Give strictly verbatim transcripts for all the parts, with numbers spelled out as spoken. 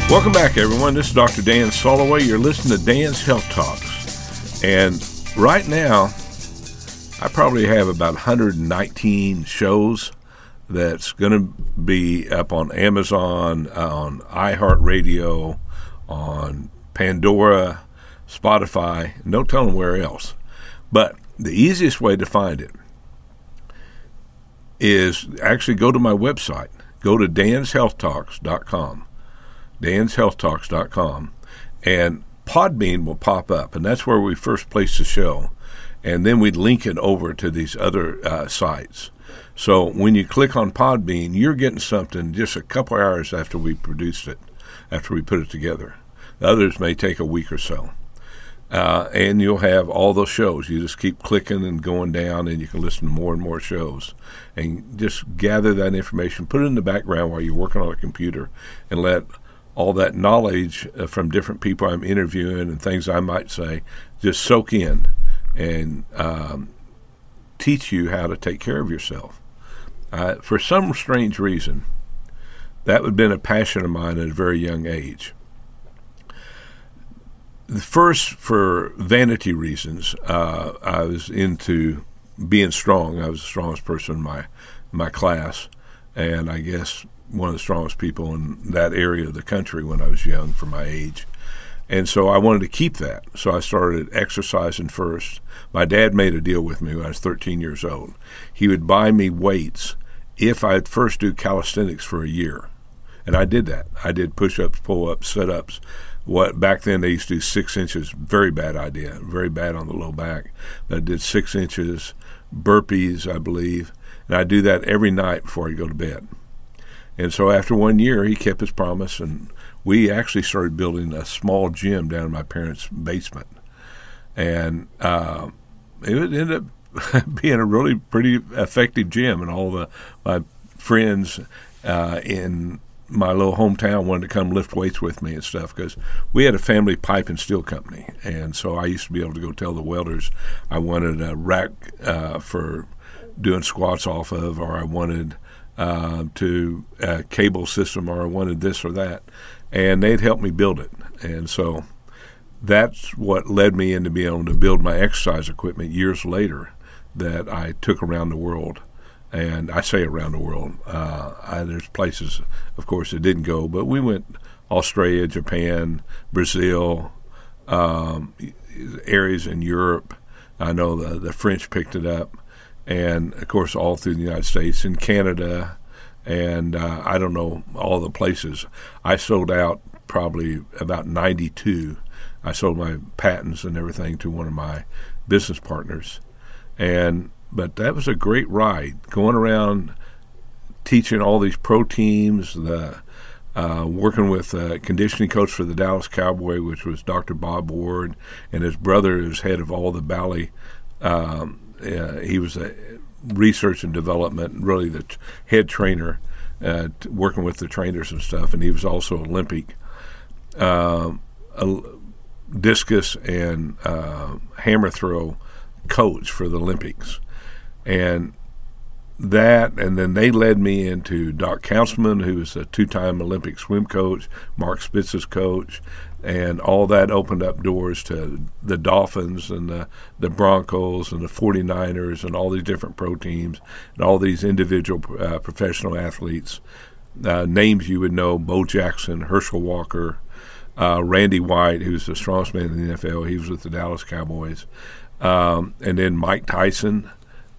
Welcome back, everyone. This is Doctor Dan Soloway. You're listening to Dan's Health Talks. And right now, I probably have about one hundred nineteen shows that's going to be up on Amazon, on iHeartRadio, on Pandora, Spotify. No telling where else. But the easiest way to find it is actually go to my website. Go to dans health talks dot com. dans health talks dot com, and Podbean will pop up, and that's where we first place the show, and then we'd link it over to these other uh, sites. So when you click on Podbean, you're getting something just a couple hours after we produced it, after we put it together. The others may take a week or so. Uh, and you'll have all those shows. You just keep clicking and going down, and you can listen to more and more shows. And just gather that information, put it in the background while you're working on a computer, and let all that knowledge uh, from different people I'm interviewing and things I might say just soak in and um, teach you how to take care of yourself. Uh, for some strange reason, that would have been a passion of mine at a very young age. The first, for vanity reasons, uh, I was into being strong. I was the strongest person in my my class, and I guess one of the strongest people in that area of the country when I was young for my age. And so I wanted to keep that. So I started exercising first. My dad made a deal with me when I was thirteen years old. He would buy me weights if I'd first do calisthenics for a year. And I did that. I did push-ups, pull-ups, sit-ups. What back then they used to do six inches, very bad idea, very bad on the low back. But I did six inches, burpees, I believe, and I do that every night before I go to bed. And so after one year, he kept his promise, and we actually started building a small gym down in my parents' basement. And uh, it ended up being a really pretty effective gym, and all the my friends uh, in my little hometown wanted to come lift weights with me and stuff, because we had a family pipe and steel company. And so I used to be able to go tell the welders I wanted a rack uh, for doing squats off of, or I wanted uh, to a cable system, or I wanted this or that. And they'd help me build it. And so that's what led me into being able to build my exercise equipment years later that I took around the world. And I say around the world. Uh, I, there's places, of course, that didn't go, but we went Australia, Japan, Brazil, um, areas in Europe. I know the, the French picked it up, and, of course, all through the United States and Canada, and uh, I don't know all the places. I sold out probably about ninety-two. I sold my patents and everything to one of my business partners, and but that was a great ride, going around teaching all these pro teams, the, uh, working with a conditioning coach for the Dallas Cowboy, which was Doctor Bob Ward, and his brother is head of all the Bally. Um, uh, he was a research and development, really the t- head trainer, uh, t- working with the trainers and stuff, and he was also Olympic. Uh, a discus and uh, hammer throw coach for the Olympics. And that, and then they led me into Doc Councilman, who was a two-time Olympic swim coach, Mark Spitz's coach, and all that opened up doors to the Dolphins and the, the Broncos and the forty-niners and all these different pro teams and all these individual uh, professional athletes. Uh, names you would know: Bo Jackson, Herschel Walker, uh, Randy White, who's the strongest man in the N F L. He was with the Dallas Cowboys. Um, and then Mike Tyson.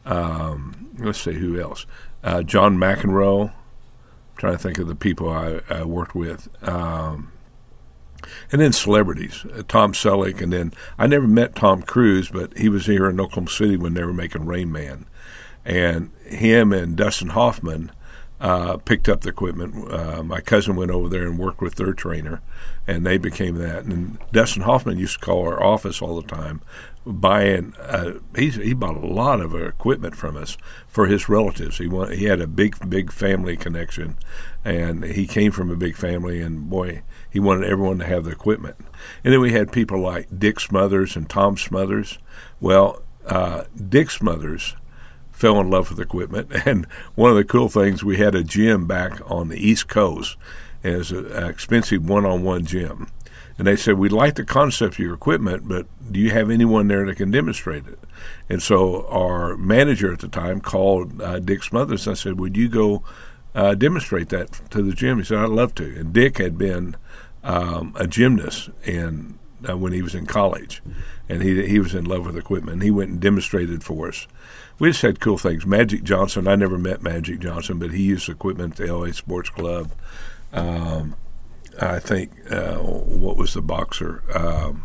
Um, let's see, who else? Uh, John McEnroe. I'm trying to think of the people I, I worked with. Um, and then celebrities, uh, Tom Selleck. And then I never met Tom Cruise, but he was here in Oklahoma City when they were making Rain Man. And him and Dustin Hoffman uh, picked up the equipment. Uh, my cousin went over there and worked with their trainer, and they became that. And Dustin Hoffman used to call our office all the time, buying. Uh, he's, he bought a lot of equipment from us for his relatives. He want, he had a big, big family connection, and he came from a big family, and boy, he wanted everyone to have the equipment. And then we had people like Dick Smothers and Tom Smothers. Well, uh, Dick Smothers fell in love with equipment, and one of the cool things, we had a gym back on the East Coast, and it's an expensive one-on-one gym. And they said, we like the concept of your equipment, but do you have anyone there that can demonstrate it? And so our manager at the time called uh, Dick Smothers and I said, would you go uh, demonstrate that to the gym? He said, I'd love to. And Dick had been um, a gymnast in, uh, when he was in college, and he he was in love with equipment. And he went and demonstrated for us. We just had cool things. Magic Johnson, I never met Magic Johnson, but he used equipment at the L A Sports Club. Um, I think, uh, what was the boxer? Um,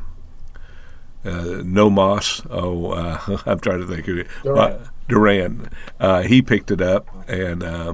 uh, No Moss. Oh, uh, I'm trying to think of it. Duran. Uh, Duran. Uh, he picked it up, and uh,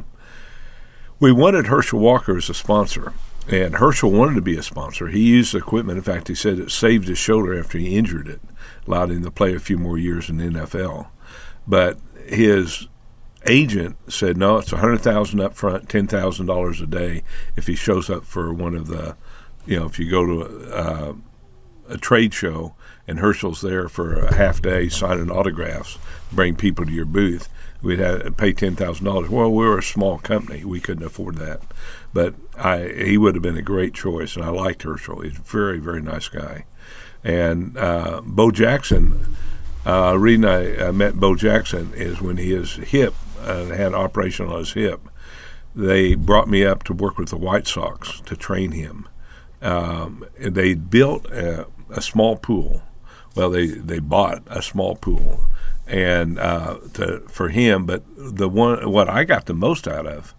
we wanted Herschel Walker as a sponsor. And Herschel wanted to be a sponsor. He used the equipment. In fact, he said it saved his shoulder after he injured it, allowed him to play a few more years in the N F L. But his agent said, no, it's one hundred thousand dollars up front, ten thousand dollars a day if he shows up for one of the, you know, if you go to a, uh, a trade show and Herschel's there for a half day signing autographs, bring people to your booth, we'd have to pay ten thousand dollars. Well, we were a small company. We couldn't afford that. But I, he would have been a great choice, and I liked Herschel. He's a very, very nice guy. And uh, Bo Jackson, uh, the reason I, I met Bo Jackson is when his hip uh, had an operation on his hip, they brought me up to work with the White Sox to train him. Um, and they built a, a small pool. Well, they, they bought a small pool and uh, to, for him. But the one what I got the most out of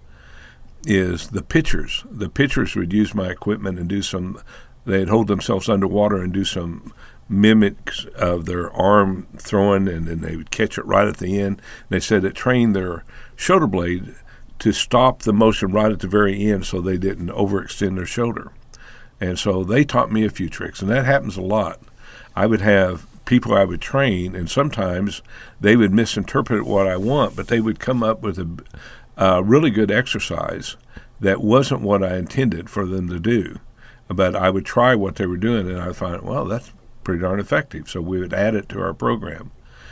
is the pitchers. The pitchers would use my equipment and do some, they'd hold themselves underwater and do some mimics of their arm throwing, and then they would catch it right at the end. They said it trained their shoulder blade to stop the motion right at the very end so they didn't overextend their shoulder. And so they taught me a few tricks, and that happens a lot. I would have people I would train, and sometimes they would misinterpret what I want, but they would come up with a a really good exercise that wasn't what I intended for them to do. But I would try what they were doing, and I'd find, well, that's pretty darn effective. So we would add it to our program.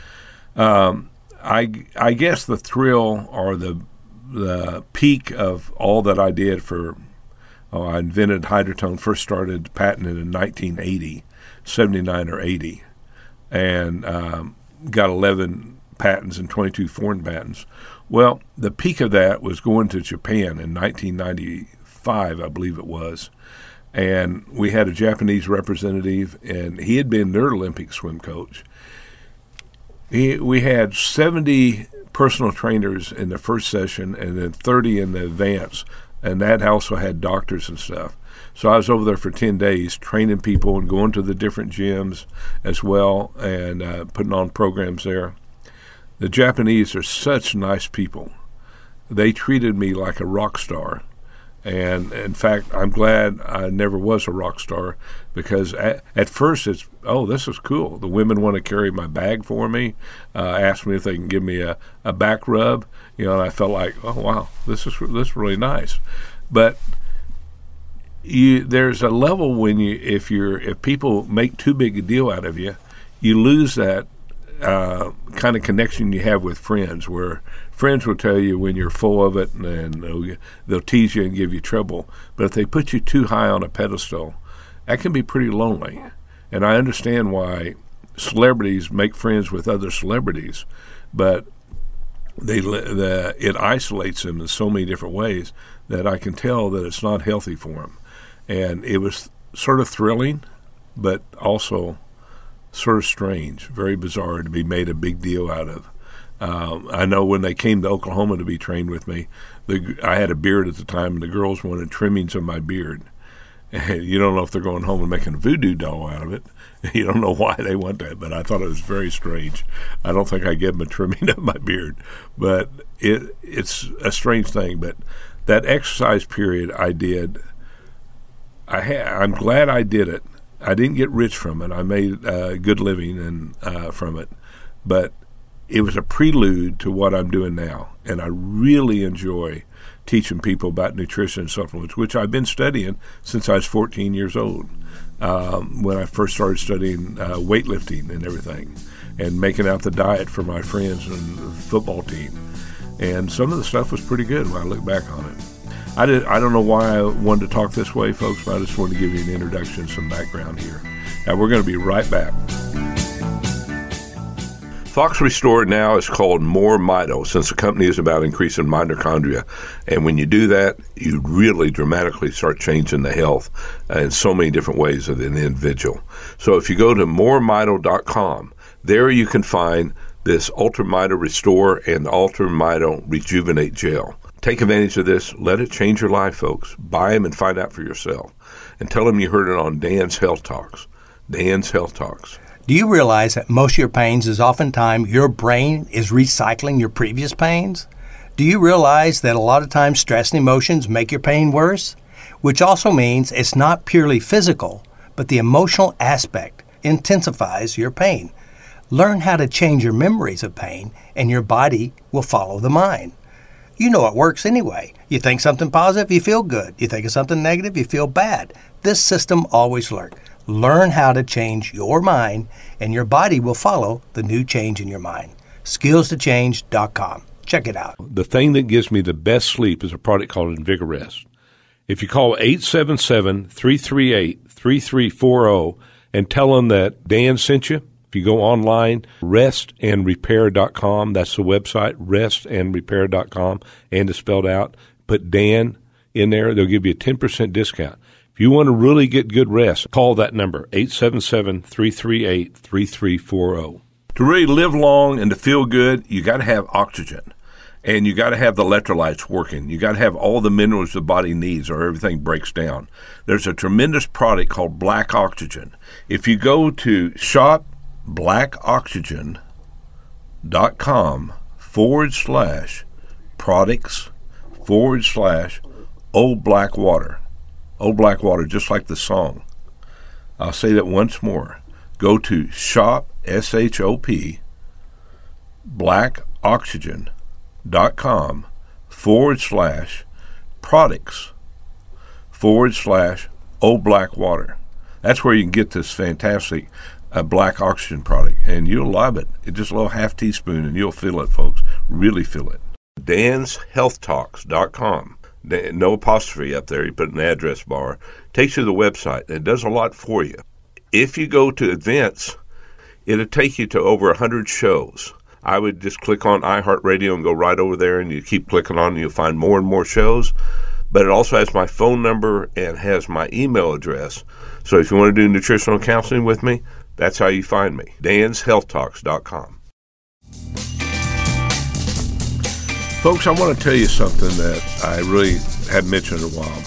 Um, I, I guess the thrill or the the peak of all that I did for, oh, I invented Hydrotone, first started patented in nineteen eighty, seventy-nine or eighty, and um, got eleven patents and twenty-two foreign patents. Well, the peak of that was going to Japan in nineteen ninety-five, I believe it was, and we had a Japanese representative, and he had been their Olympic swim coach. He, we had seventy personal trainers in the first session and then thirty in the advance, and that also had doctors and stuff. So I was over there for ten days training people and going to the different gyms as well and uh, putting on programs there. The Japanese are such nice people. They treated me like a rock star. And, in fact, I'm glad I never was a rock star because at, at first it's, oh, this is cool. The women want to carry my bag for me, uh, ask me if they can give me a, a back rub. You know, and I felt like, oh, wow, this is this is really nice. But you, there's a level when you, if you're, if people make too big a deal out of you, you lose that Uh, kind of connection you have with friends, where friends will tell you when you're full of it and, and they'll, they'll tease you and give you trouble. But if they put you too high on a pedestal, that can be pretty lonely. And I understand why celebrities make friends with other celebrities, but they the, it isolates them in so many different ways that I can tell that it's not healthy for them. And it was sort of thrilling, but also sort of strange, very bizarre to be made a big deal out of. Um, I know when they came to Oklahoma to be trained with me, the, I had a beard at the time, and the girls wanted trimmings of my beard. And you don't know if they're going home and making a voodoo doll out of it. You don't know why they want that, but I thought it was very strange. I don't think I gave them a trimming of my beard, but it it's a strange thing. But that exercise period I did, I ha- I'm glad I did it. I didn't get rich from it. I made a uh, good living and uh, from it, but it was a prelude to what I'm doing now, and I really enjoy teaching people about nutrition and supplements, which I've been studying since I was fourteen years old, um, when I first started studying uh, weightlifting and everything, and making out the diet for my friends and the football team. And some of the stuff was pretty good when I look back on it. I, did, I don't know why I wanted to talk this way, folks, but I just wanted to give you an introduction, some background here. Now, we're going to be right back. Fox Restore now is called More Mito, since the company is about increasing mitochondria. And when you do that, you really dramatically start changing the health in so many different ways of an individual. So if you go to more mito dot com, there you can find this Ultra Mito Restore and Ultra Mito Rejuvenate Gel. Take advantage of this. Let it change your life, folks. Buy them and find out for yourself. And tell them you heard it on Dan's Health Talks. Dan's Health Talks. Do you realize that most of your pains is oftentimes your brain is recycling your previous pains? Do you realize that a lot of times stress and emotions make your pain worse? Which also means it's not purely physical, but the emotional aspect intensifies your pain. Learn how to change your memories of pain, and your body will follow the mind. You know it works anyway. You think something positive, you feel good. You think of something negative, you feel bad. This system always works. Learn how to change your mind, and your body will follow the new change in your mind. skills to change dot com. Check it out. The thing that gives me the best sleep is a product called InvigoRest. If you call eight seven seven, three three eight, three three four zero and tell them that Dan sent you, if you go online, rest and repair dot com, that's the website, rest and repair dot com, and it's spelled out. Put Dan in there, they'll give you a ten percent discount. If you want to really get good rest, call that number, eight seven seven, three three eight, three three four zero. To really live long and to feel good, you got to have oxygen. And you got to have the electrolytes working. You got to have all the minerals the body needs or everything breaks down. There's a tremendous product called Black Oxygen. If you go to shop black oxygen dot com forward slash products forward slash old black water. Old black water, just like the song. I'll say that once more. Go to shop, S H O P, black oxygen dot com forward slash products forward slash old black water. That's where you can get this fantastic uh, black oxygen product, and you'll love it. It's just a little half teaspoon, and you'll feel it, folks. Really feel it. dans health talks dot com. No apostrophe up there. You put an address bar. Takes you to the website. It does a lot for you. If you go to events, it'll take you to over one hundred shows. I would just click on iHeartRadio and go right over there, and you keep clicking on, and you'll find more and more shows. But it also has my phone number and has my email address. So if you want to do nutritional counseling with me, that's how you find me. dans health talks dot com. Folks, I want to tell you something that I really hadn't mentioned in a while.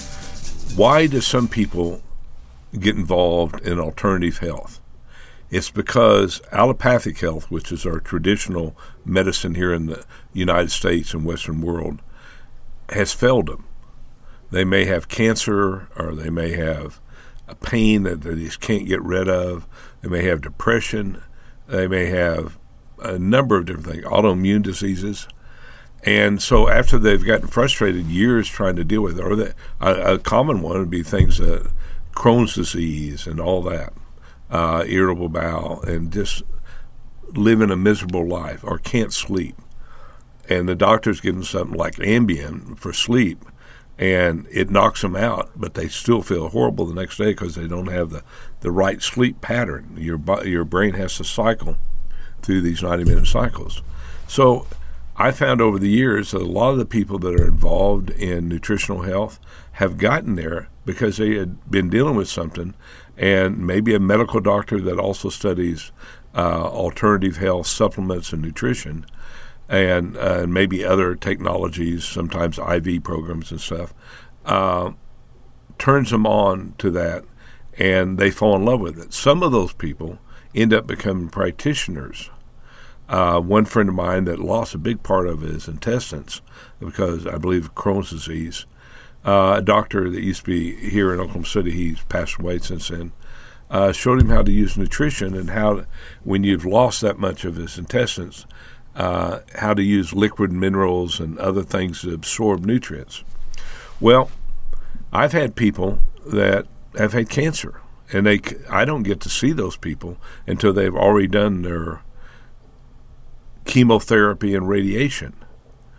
Why do some people get involved in alternative health? It's because allopathic health, which is our traditional medicine here in the United States and Western world, has failed them. They may have cancer, or they may have a pain that they just can't get rid of. They may have depression. They may have a number of different things, autoimmune diseases. And so after they've gotten frustrated years trying to deal with it, or the, a, a common one would be things that Crohn's disease and all that, uh, irritable bowel, and just living a miserable life or can't sleep. And the doctor's give them something like Ambien for sleep, and it knocks them out, but they still feel horrible the next day because they don't have the, the right sleep pattern. Your your brain has to cycle through these ninety-minute cycles. So I found over the years that a lot of the people that are involved in nutritional health have gotten there because they had been dealing with something, and maybe a medical doctor that also studies uh, alternative health supplements and nutrition, and uh, maybe other technologies, sometimes I V programs and stuff, uh, turns them on to that, and they fall in love with it. Some of those people end up becoming practitioners. Uh, one friend of mine that lost a big part of his intestines because I believe Crohn's disease, uh, a doctor that used to be here in Oklahoma City, he's passed away since then, uh, showed him how to use nutrition and how, when you've lost that much of his intestines, uh, how to use liquid minerals and other things to absorb nutrients. Well, I've had people that have had cancer, and they I don't get to see those people until they've already done their chemotherapy and radiation.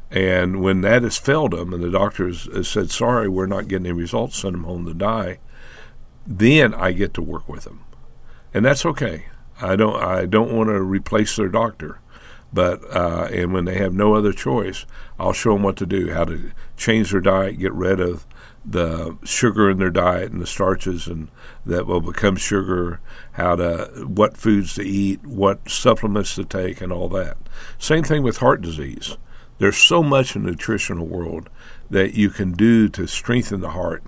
And when that has failed them and the doctors has said, sorry, we're not getting any results, send them home to die, then I get to work with them. And that's okay. I don't I don't want to replace their doctor. But uh, and when they have no other choice, I'll show them what to do, how to change their diet, get rid of the sugar in their diet and the starches and that will become sugar, how to what foods to eat, what supplements to take, and all that. Same thing with heart disease. There's so much in the nutritional world that you can do to strengthen the heart.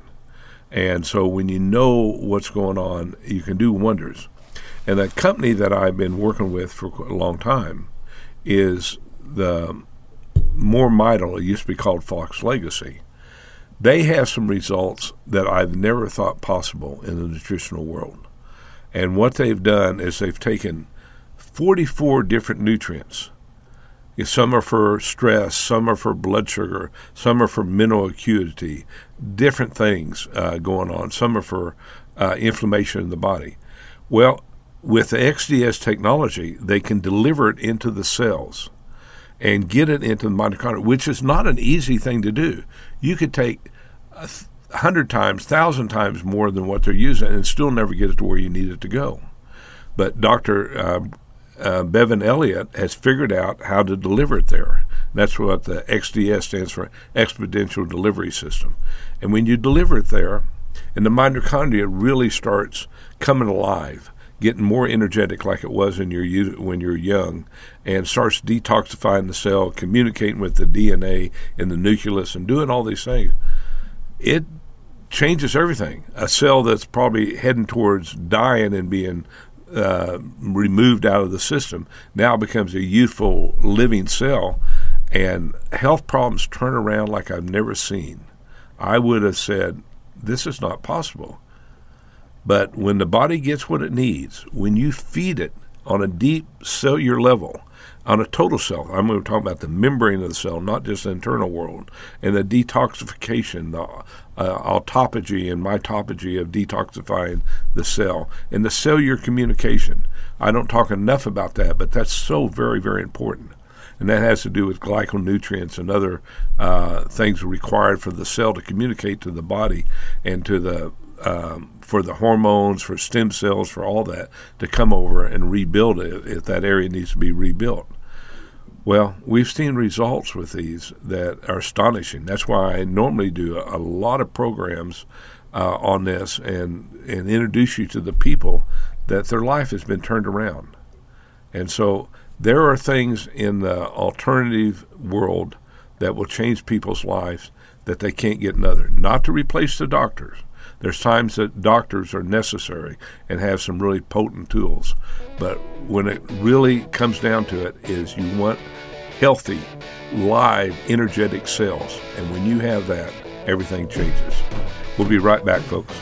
And so when you know what's going on, you can do wonders. And a company that I've been working with for a long time is the More Midol. It used to be called Fox Legacy. They have some results that I've never thought possible in the nutritional world. And what they've done is they've taken forty-four different nutrients. Some are for stress, some are for blood sugar, some are for mental acuity, different things uh, going on. Some are for uh, inflammation in the body. Well, with the X D S technology, they can deliver it into the cells and get it into the mitochondria, which is not an easy thing to do. You could take a hundred times, thousand times more than what they're using and still never get it to where you need it to go. But Doctor Uh, uh, Bevan Elliott has figured out how to deliver it there. That's what the X D S stands for, Exponential Delivery System. And when you deliver it there, and the mitochondria really starts coming alive, getting more energetic like it was in your when you're young, and starts detoxifying the cell, communicating with the D N A in the nucleus, and doing all these things, it changes everything. A cell that's probably heading towards dying and being uh, removed out of the system now becomes a youthful, living cell, and health problems turn around like I've never seen. I would have said, this is not possible. But when the body gets what it needs, when you feed it on a deep cellular level, on a total cell, I'm going to talk about the membrane of the cell, not just the internal world, and the detoxification, the uh, autophagy and mitophagy of detoxifying the cell, and the cellular communication. I don't talk enough about that, but that's so very, very important. And that has to do with glyconutrients and other uh, things required for the cell to communicate to the body and to the Um, for the hormones, for stem cells, for all that to come over and rebuild it if that area needs to be rebuilt. Well, we've seen results with these that are astonishing. That's why I normally do a, a lot of programs uh, on this and, and introduce you to the people that their life has been turned around. And so there are things in the alternative world that will change people's lives that they can't get in other. Not to replace the doctors. There's times that doctors are necessary and have some really potent tools. But when it really comes down to it is you want healthy, live, energetic cells. And when you have that, everything changes. We'll be right back, folks.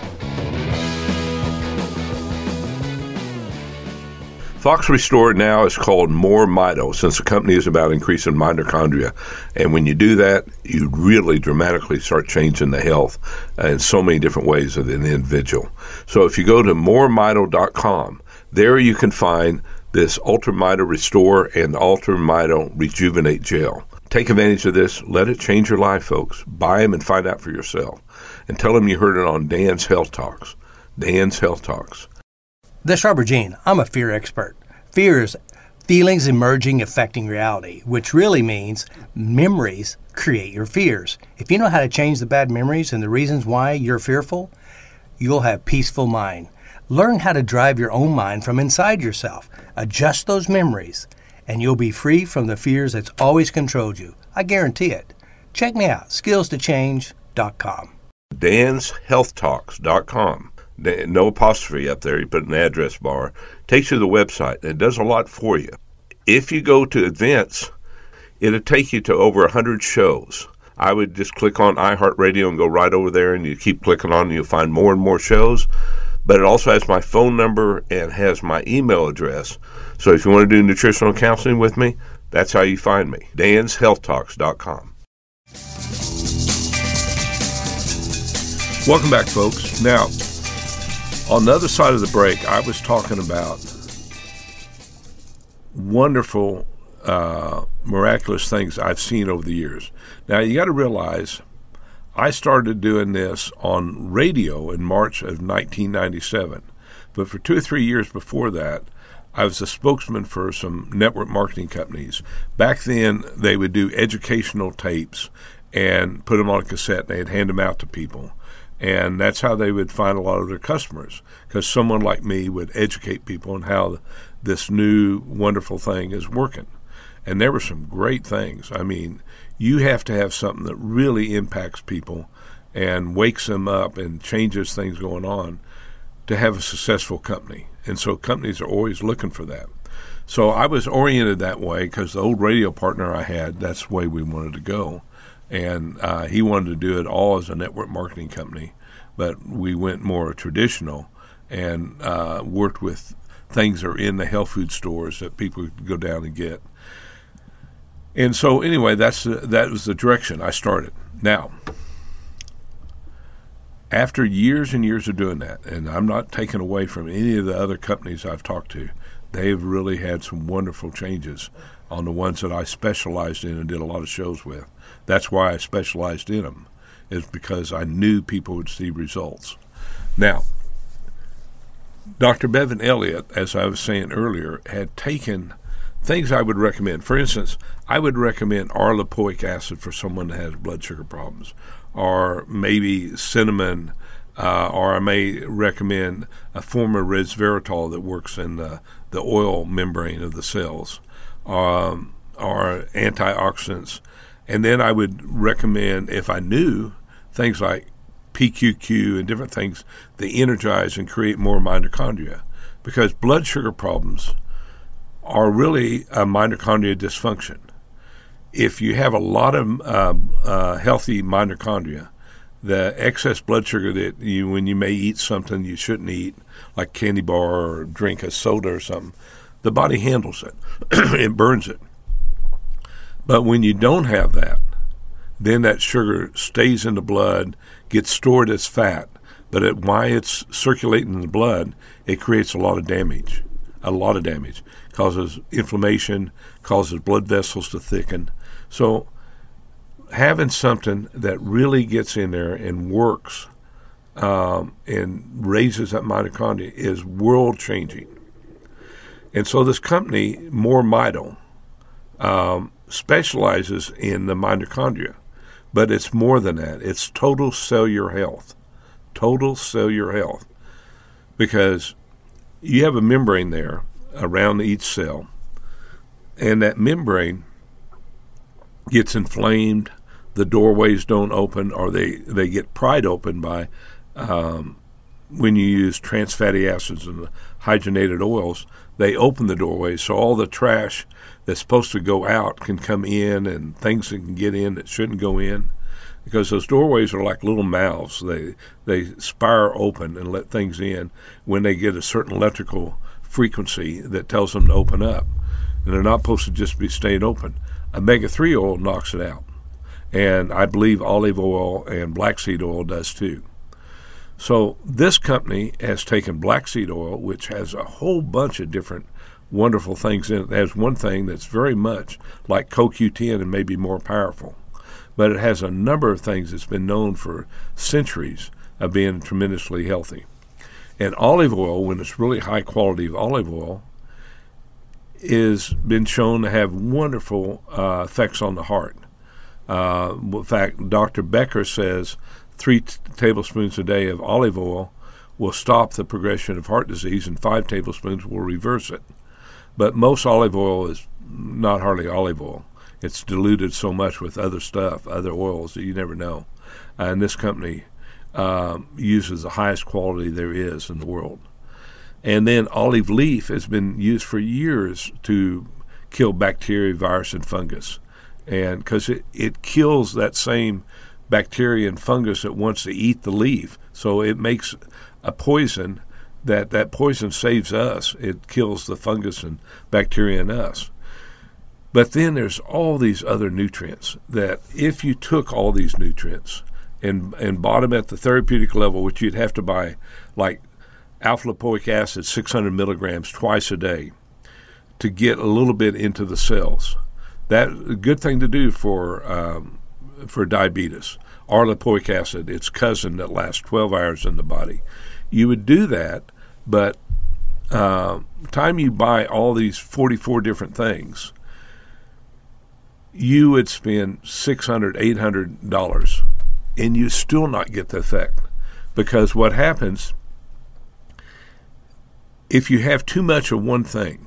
Fox Restore now is called More Midol, since the company is about increasing mitochondria. And when you do that, you really dramatically start changing the health in so many different ways of an individual. So if you go to more midol dot com, there you can find this Ultra Midol Restore and Ultra Midol Rejuvenate Gel. Take advantage of this. Let it change your life, folks. Buy them and find out for yourself. And tell them you heard it on Dan's Health Talks. Dan's Health Talks. This is Robert Gene. I'm a fear expert. Fear is feelings emerging affecting reality, which really means memories create your fears. If you know how to change the bad memories and the reasons why you're fearful, you'll have peaceful mind. Learn how to drive your own mind from inside yourself. Adjust those memories, and you'll be free from the fears that's always controlled you. I guarantee it. Check me out, skills to change dot com. dans health talks dot com. No apostrophe up there. You put an address bar. Takes you to the website. It does a lot for you. If you go to events, it'll take you to over one hundred shows. I would just click on iHeartRadio and go right over there, and you keep clicking on, and you'll find more and more shows. But it also has my phone number and has my email address. So if you want to do nutritional counseling with me, that's how you find me. dans health talks dot com. Welcome back, folks. Now, on the other side of the break, I was talking about wonderful uh, miraculous things I've seen over the years. Now, you got to realize I started doing this on radio in March of nineteen ninety-seven. But for two or three years before that, I was a spokesman for some network marketing companies. Back then, they would do educational tapes and put them on a cassette, and they'd hand them out to people. And that's how they would find a lot of their customers, because someone like me would educate people on how this new wonderful thing is working. And there were some great things. I mean, you have to have something that really impacts people and wakes them up and changes things going on to have a successful company. And so companies are always looking for that. So I was oriented that way because the old radio partner I had, that's the way we wanted to go. And uh, he wanted to do it all as a network marketing company, but we went more traditional and uh, worked with things that are in the health food stores that people could go down and get. And so anyway, that's the, that was the direction I started. Now, after years and years of doing that, and I'm not taking away from any of the other companies I've talked to, they've really had some wonderful changes on the ones that I specialized in and did a lot of shows with. That's why I specialized in them, is because I knew people would see results. Now, Doctor Bevan Elliott, as I was saying earlier, had taken things I would recommend. For instance, I would recommend R-lipoic acid for someone that has blood sugar problems, or maybe cinnamon, uh, or I may recommend a form of resveratrol that works in the, the oil membrane of the cells, um, or antioxidants. And then I would recommend, if I knew, things like P Q Q and different things that energize and create more mitochondria, because blood sugar problems are really a mitochondria dysfunction. If you have a lot of uh, uh, healthy mitochondria, the excess blood sugar that you, when you may eat something you shouldn't eat, like candy bar or drink a soda or something, the body handles it. It burns it. But when you don't have that, then that sugar stays in the blood, gets stored as fat. But it, while it's circulating in the blood, it creates a lot of damage, a lot of damage. Causes inflammation, causes blood vessels to thicken. So having something that really gets in there and works um, and raises that mitochondria is world-changing. And so this company, More Mito, um, specializes in the mitochondria, but it's more than that. It's total cellular health, total cellular health, because you have a membrane there around each cell, and that membrane gets inflamed, the doorways don't open, or they, they get pried open by um, when you use trans fatty acids and hydrogenated oils, they open the doorways, so all the trash that's supposed to go out can come in, and things that can get in that shouldn't go in, because those doorways are like little mouths. They they spiral open and let things in when they get a certain electrical frequency that tells them to open up. And they're not supposed to just be staying open. omega three oil knocks it out. And I believe olive oil and black seed oil does too. So this company has taken black seed oil, which has a whole bunch of different wonderful things in it. It has one thing that's very much like C O Q ten and maybe more powerful. But it has a number of things that's been known for centuries of being tremendously healthy. And olive oil, when it's really high quality of olive oil, is been shown to have wonderful uh, effects on the heart. Uh, in fact, Doctor Becker says three t- tablespoons a day of olive oil will stop the progression of heart disease, and five tablespoons will reverse it. But most olive oil is not hardly olive oil. It's diluted so much with other stuff, other oils, that you never know. Uh, and this company um, uses the highest quality there is in the world. And then olive leaf has been used for years to kill bacteria, virus, and fungus. And because it, it kills that same bacteria and fungus that wants to eat the leaf. So it makes a poison that that poison saves us. It kills the fungus and bacteria in us. But then there's all these other nutrients that if you took all these nutrients and, and bought them at the therapeutic level, which you'd have to buy like alpha-lipoic acid, six hundred milligrams twice a day, to get a little bit into the cells. That's a good thing to do for um, for diabetes. Or lipoic acid, its cousin that lasts twelve hours in the body. You would do that, but uh, time you buy all these forty-four different things, you would spend six hundred dollars, eight hundred dollars, and you still not get the effect. Because what happens, if you have too much of one thing,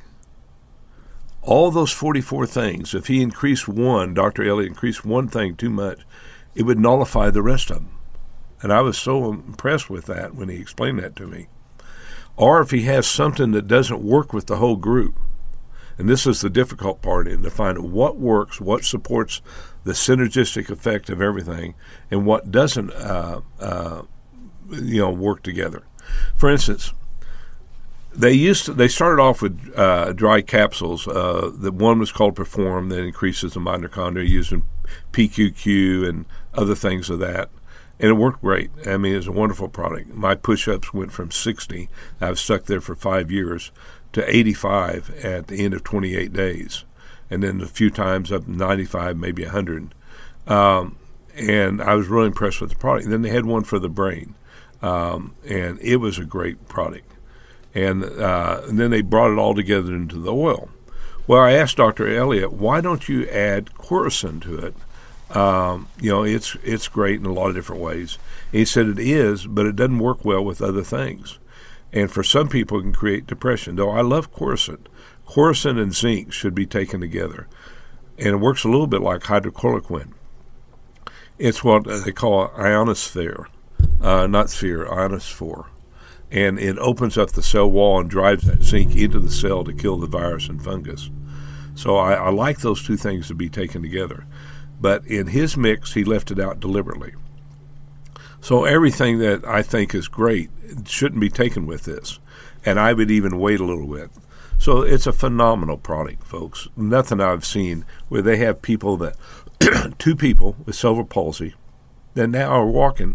all those forty-four things, if he increased one, Doctor Elliott increased one thing too much, it would nullify the rest of them. And I was so impressed with that when he explained that to me. Or if he has something that doesn't work with the whole group, and this is the difficult part, in to find what works, what supports the synergistic effect of everything, and what doesn't uh, uh, you know, work together. For instance, They used to, they started off with uh, dry capsules. Uh, the one was called Perform, that increases the mitochondria, using P Q Q and other things of that. And it worked great. I mean, it was a wonderful product. My push-ups went from sixty, I was stuck there for five years, to eighty-five at the end of twenty-eight days. And then a few times up to ninety-five, maybe one hundred. Um, and I was really impressed with the product. And then they had one for the brain. Um, and it was a great product. And, uh, and then they brought it all together into the oil. Well, I asked Doctor Elliott, why don't you add quercetin to it? Um, you know, it's it's great in a lot of different ways. And he said it is, but it doesn't work well with other things. And for some people, it can create depression. Though I love quercetin. Quercetin and zinc should be taken together. And it works a little bit like hydrochloroquine. It's what they call ionosphere, uh, not sphere, ionosphere. And it opens up the cell wall and drives that zinc into the cell to kill the virus and fungus. So I, I like those two things to be taken together. But in his mix, he left it out deliberately. So everything that I think is great shouldn't be taken with this. And I would even wait a little bit. So it's a phenomenal product, folks. Nothing I've seen where they have people that, two people with cerebral palsy that now are walking.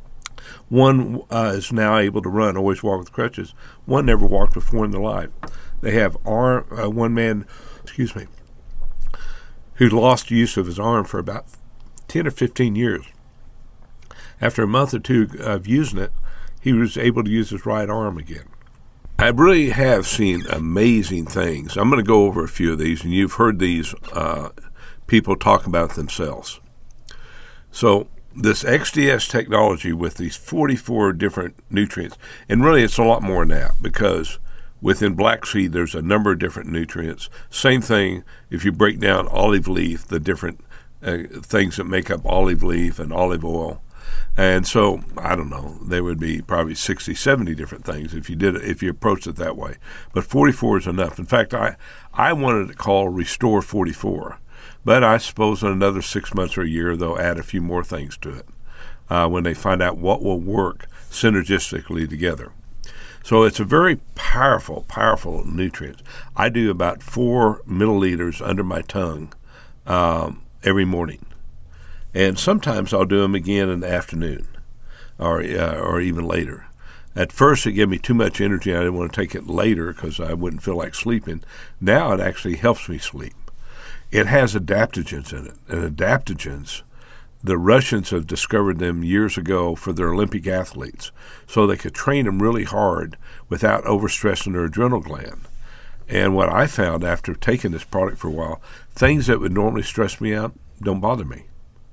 One uh, is now able to run, always walk with crutches. One never walked before in their life. They have arm, uh, one man, excuse me, who lost use of his arm for about ten or fifteen years. After a month or two of using it, he was able to use his right arm again. I really have seen amazing things. I'm going to go over a few of these, and you've heard these uh, people talk about themselves. So this X D S technology with these forty-four different nutrients, and really it's a lot more than that, because within black seed there's a number of different nutrients. Same thing if you break down olive leaf, the different uh, things that make up olive leaf and olive oil. And so, I don't know, there would be probably sixty, seventy different things if you did it, if you approached it that way. But forty-four is enough. In fact, I, I wanted to call Restore forty-four. But I suppose in another six months or a year, they'll add a few more things to it uh, when they find out what will work synergistically together. So it's a very powerful, powerful nutrient. I do about four milliliters under my tongue um, every morning. And sometimes I'll do them again in the afternoon or uh, or even later. At first, it gave me too much energy. I didn't want to take it later because I wouldn't feel like sleeping. Now it actually helps me sleep. It has adaptogens in it. And adaptogens, the Russians have discovered them years ago for their Olympic athletes, so they could train them really hard without overstressing their adrenal gland. And what I found after taking this product for a while, things that would normally stress me out don't bother me.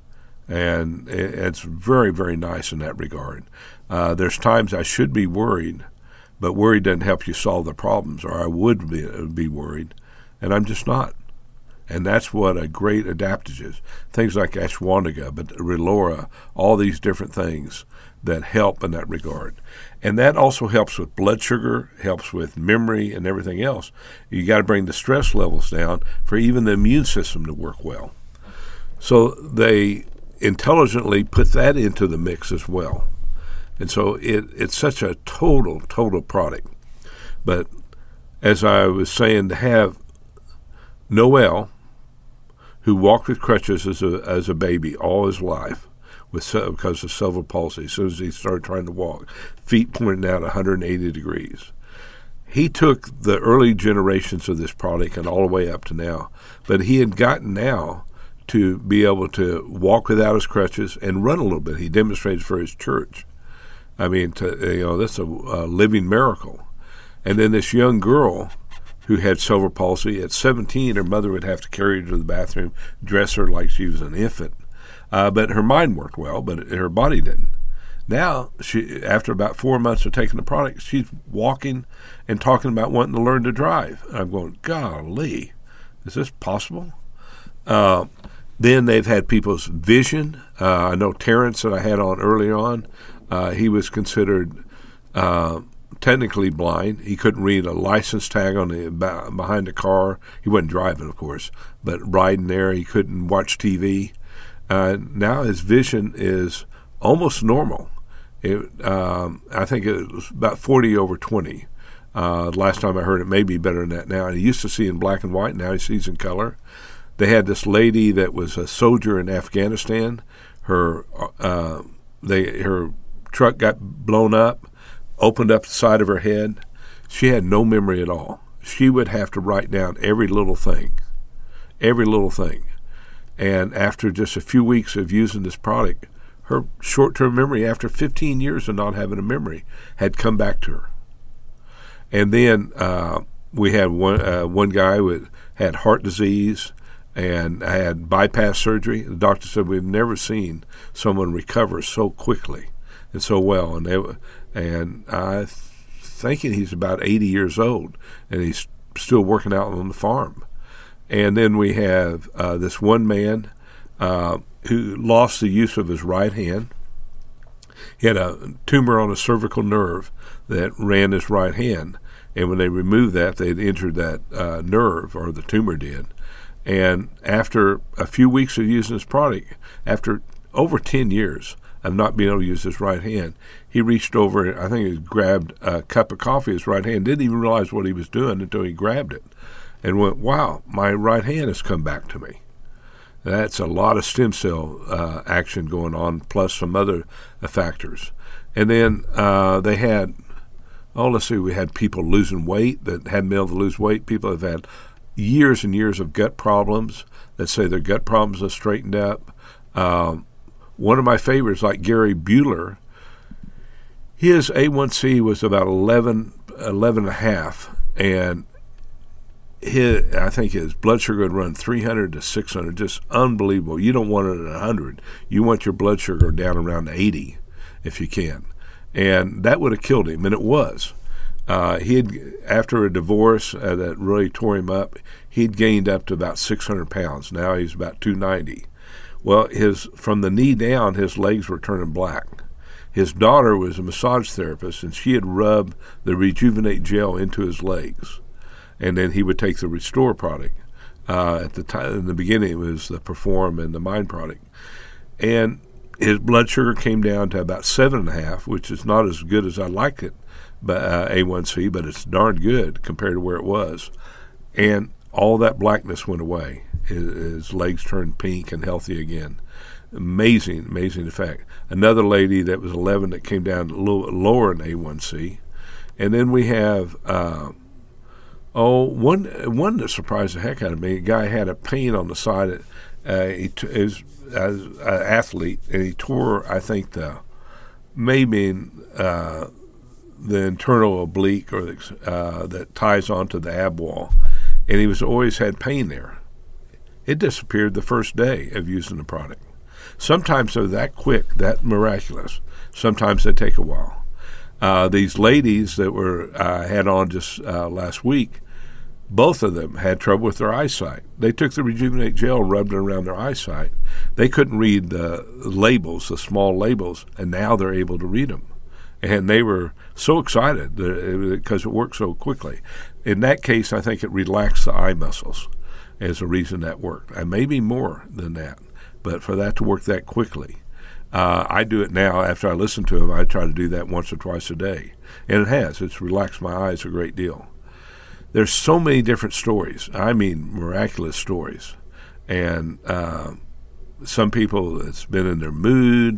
And it's very, very nice in that regard. Uh, there's times I should be worried, but worry doesn't help you solve the problems, or I would be, be worried, and I'm just not. And that's what a great adaptogen is. Things like ashwagandha, but Relora, all these different things that help in that regard. And that also helps with blood sugar, helps with memory and everything else. You got to bring the stress levels down for even the immune system to work well. So they intelligently put that into the mix as well. And so it, it's such a total, total product. But as I was saying, to have Noel, who walked with crutches as a as a baby all his life with because of cerebral palsy, as soon as he started trying to walk, feet pointing out one hundred eighty degrees. he took the early generations of this product and all the way up to now, but he had gotten now to be able to walk without his crutches and run a little bit. He demonstrated for his church. I mean, to, you know, that's a, a living miracle. And then this young girl who had cerebral palsy, at seventeen, her mother would have to carry her to the bathroom, dress her like she was an infant. Uh, but her mind worked well, but her body didn't. Now, she, after about four months of taking the product, she's walking and talking about wanting to learn to drive. And I'm going, golly, is this possible? Uh, then they've had people's vision. Uh, I know Terrence that I had on early on, uh, he was considered uh, technically blind. He couldn't read a license tag on the behind the car. He wasn't driving, of course, but riding there, he couldn't watch T V. Uh, now his vision is almost normal. It, um, I think it was about forty over twenty. Uh, last time I heard it, may be better than that now. And he used to see in black and white. Now he sees in color. They had this lady that was a soldier in Afghanistan. Her uh, they her truck got blown up, opened up the side of her head. She had no memory at all. She would have to write down every little thing, every little thing. And after just a few weeks of using this product, her short-term memory, after fifteen years of not having a memory, had come back to her. And then uh, we had one uh, one guy who had heart disease and had bypass surgery. The doctor said, we've never seen someone recover so quickly and so well. And they, and I thinking he's about eighty years old, and he's still working out on the farm. And then we have uh, this one man uh, who lost the use of his right hand. He had a tumor on a cervical nerve that ran his right hand. And when they removed that, they had injured that uh, nerve, or the tumor did. And after a few weeks of using this product, after over ten years of not being able to use his right hand, he reached over, I think he grabbed a cup of coffee with his right hand, didn't even realize what he was doing until he grabbed it, and went, wow, my right hand has come back to me. That's a lot of stem cell uh, action going on, plus some other uh, factors. And then uh, they had, oh, let's see, we had people losing weight that hadn't been able to lose weight. People have had years and years of gut problems that say their gut problems are straightened up. Um, one of my favorites, like Gary Bueller, his A one C was about eleven, eleven and a half, and his, I think his blood sugar would run three hundred to six hundred, just unbelievable. You don't want it at one hundred. You want your blood sugar down around eighty if you can. And that would have killed him, and it was. Uh, he had, after a divorce uh, that really tore him up, he'd gained up to about six hundred pounds. Now he's about two ninety. Well, his from the knee down, his legs were turning black. His daughter was a massage therapist, and she had rubbed the Rejuvenate gel into his legs. And then he would take the Restore product. Uh, at the time, in the beginning, it was the Perform and the Mind product. And his blood sugar came down to about seven and a half, which is not as good as I like it, but uh, A one C, but it's darn good compared to where it was. And all that blackness went away. His, his legs turned pink and healthy again. Amazing, amazing effect. Another lady that was eleven that came down a little lower in A one C. And then we have, uh, oh, one one that surprised the heck out of me. A guy had a pain on the side. Of, uh, he t- is as an athlete, and he tore, I think, the maybe uh, the internal oblique or the, uh, that ties onto the ab wall, and he was always had pain there. It disappeared the first day of using the product. Sometimes they're that quick, that miraculous. Sometimes they take a while. Uh, these ladies that were uh, had on just uh, last week, both of them had trouble with their eyesight. They took the Rejuvenate gel, rubbed it around their eyesight. They couldn't read the labels, the small labels, and now they're able to read them. And they were so excited because it, it worked so quickly. In that case, I think it relaxed the eye muscles as a reason that worked. And maybe more than that, but for that to work that quickly. Uh, I do it now after I listen to them. I try to do that once or twice a day. And it has. It's relaxed my eyes a great deal. There's so many different stories. I mean, miraculous stories. And uh, some people, it's been in their mood.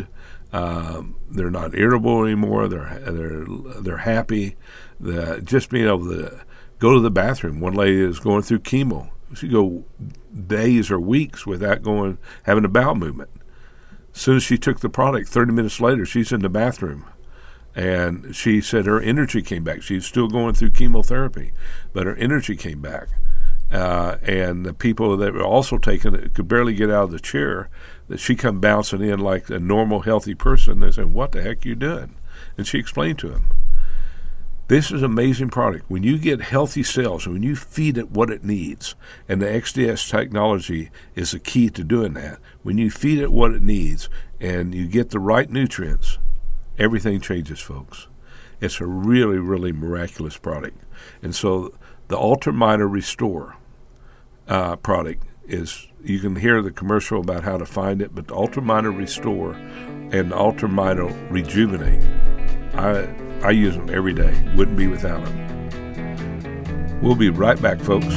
Um, they're not irritable anymore. They're they're they're happy. The, just being able to go to the bathroom. One lady is going through chemo. She go days or weeks without going having a bowel movement. As soon as she took the product, thirty minutes later, she's in the bathroom. And she said her energy came back. She's still going through chemotherapy, but her energy came back. Uh, and the people that were also taking it could barely get out of the chair, that she come bouncing in like a normal, healthy person. They said, "What the heck are you doing?" And she explained to him, this is an amazing product. When you get healthy cells, when you feed it what it needs, and the X D S technology is the key to doing that, when you feed it what it needs and you get the right nutrients, everything changes, folks. It's a really, really miraculous product. And so the Ultra Minor Restore uh, product is, you can hear the commercial about how to find it, but the Ultra Minor Restore and the Ultra Minor Rejuvenate, I I use them every day. Wouldn't be without them. We'll be right back, folks.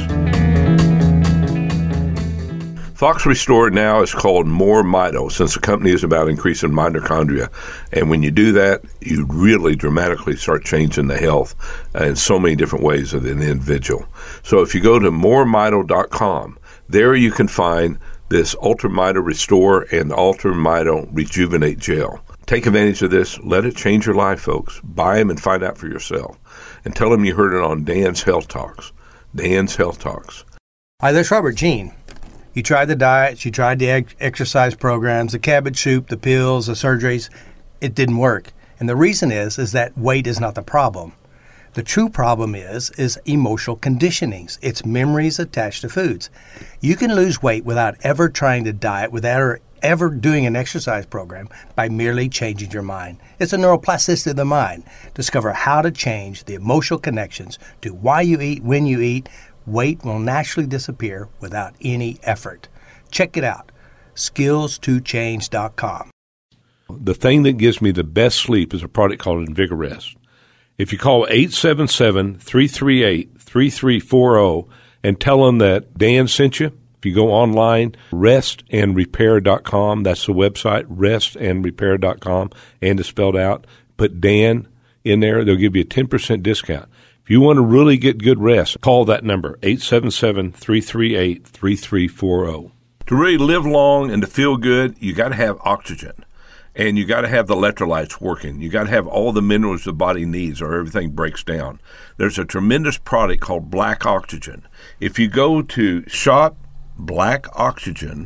Fox Restore now is called More Mito, since the company is about increasing mitochondria. And when you do that, you really dramatically start changing the health in so many different ways of an individual. So if you go to more mito dot com, there you can find this Ultra Mito Restore and Ultra Mito Rejuvenate Gel. Take advantage of this. Let it change your life, folks. Buy them and find out for yourself. And tell them you heard it on Dan's Health Talks. Dan's Health Talks. Hi, this is Robert Jean. You tried the diets, you tried the ex- exercise programs, the cabbage soup, the pills, the surgeries. It didn't work. And the reason is, is that weight is not the problem. The true problem is, is emotional conditionings. It's memories attached to foods. You can lose weight without ever trying to diet, without ever ever doing an exercise program, by merely changing your mind. It's a neuroplasticity of the mind. Discover how to change the emotional connections to why you eat, when you eat. Weight will naturally disappear without any effort. Check it out, skills to change dot com. The thing that gives me the best sleep is a product called InvigoRest. If you call eight seven seven, three three eight, three three four zero and tell them that Dan sent you, if you go online, rest and repair dot com, that's the website, rest and repair dot com, and it's spelled out. Put Dan in there, they'll give you a ten percent discount. If you want to really get good rest, call that number, eight seven seven, three three eight, three three four zero. To really live long and to feel good, you got to have oxygen. And you got to have the electrolytes working. You got to have all the minerals the body needs or everything breaks down. There's a tremendous product called Black Oxygen. If you go to shop black oxygen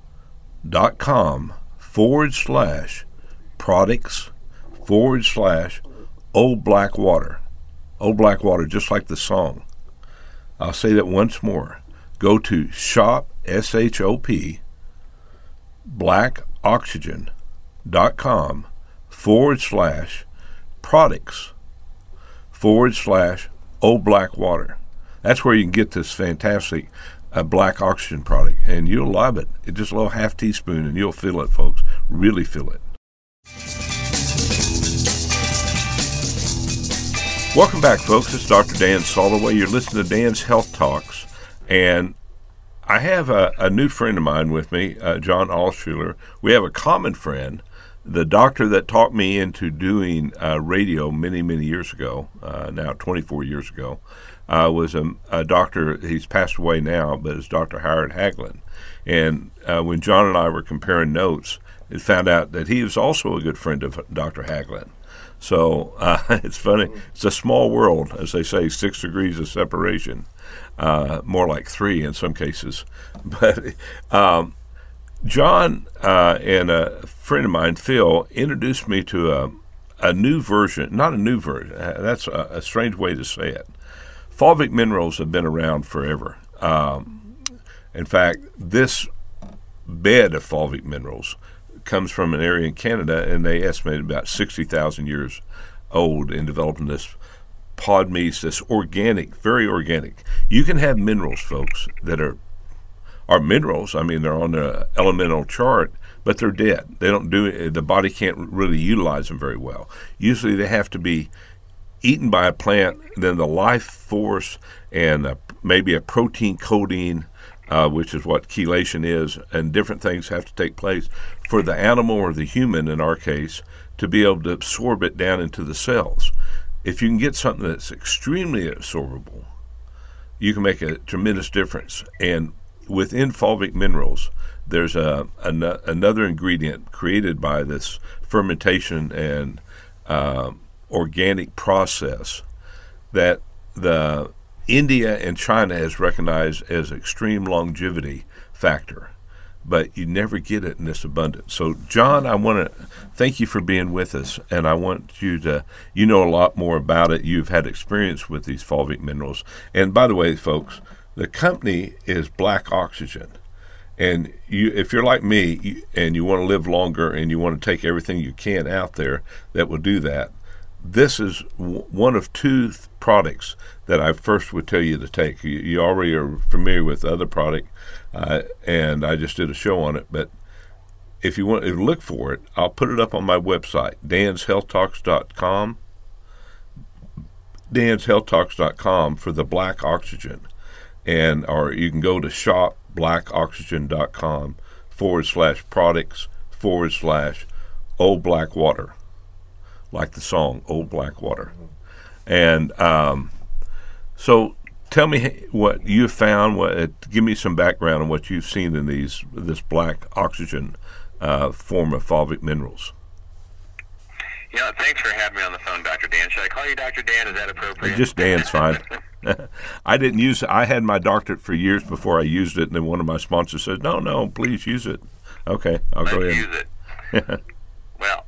dot com forward slash products forward slash old black water. Old black water, just like the song. I'll say that once more. Go to shop, S H O P, black oxygen dot com forward slash products forward slash old black water. That's where you can get this fantastic a black oxygen product, and you'll love it. It's just a little half teaspoon, and you'll feel it, folks. Really feel it. Welcome back, folks. It's Doctor Dan Soloway. You're listening to Dan's Health Talks, and I have a, a new friend of mine with me, uh, John Altshuler. We have a common friend, the doctor that taught me into doing uh, radio many, many years ago, uh, now twenty-four years ago. Uh, was a, a doctor, he's passed away now, but it's Doctor Howard Hagelin. And uh, when John and I were comparing notes, it found out that he was also a good friend of Doctor Hagelin. So uh, it's funny. It's a small world, as they say, six degrees of separation, uh, more like three in some cases. But um, John uh, and a friend of mine, Phil, introduced me to a, a new version, not a new version, that's a, a strange way to say it. Fulvic minerals have been around forever. Um, in fact, this bed of fulvic minerals comes from an area in Canada, and they estimate about sixty thousand years old in developing this podmeis, this organic, very organic. You can have minerals, folks, that are are minerals. I mean, they're on the elemental chart, but they're dead. They don't do it. The body can't really utilize them very well. Usually they have to be eaten by a plant, then the life force and a, maybe a protein coating uh, which is what chelation is, and different things have to take place for the animal or the human, in our case, to be able to absorb it down into the cells. If you can get something that's extremely absorbable, you can make a tremendous difference. And within fulvic minerals, there's a, an, another ingredient created by this fermentation and uh, organic process that the India and China has recognized as extreme longevity factor, but you never get it in this abundance. So, John, I want to thank you for being with us, and I want you to, you know a lot more about it. You've had experience with these fulvic minerals. And by the way, folks, the company is Black Oxygen. And you, if you're like me you, and you want to live longer and you want to take everything you can out there that will do that, this is w- one of two th- products that I first would tell you to take. You, you already are familiar with the other product, uh, and I just did a show on it. But if you want to look for it, I'll put it up on my website, dans health talks dot com, dans health talks dot com for the Black Oxygen. And or you can go to shop black oxygen dot com forward slash products forward slash Old Black Water, like the song Old Black Water. And um, so tell me what you found. What, give me some background on what you've seen in these this Black Oxygen uh, form of fulvic minerals. Yeah, thanks for having me on the phone, Doctor Dan. Should I call you Doctor Dan? Is that appropriate? Just Dan's fine. I didn't use it. I had my doctorate for years before I used it, and then one of my sponsors said, no, no, please use it. Okay, I'll Let's go ahead. use it. Well,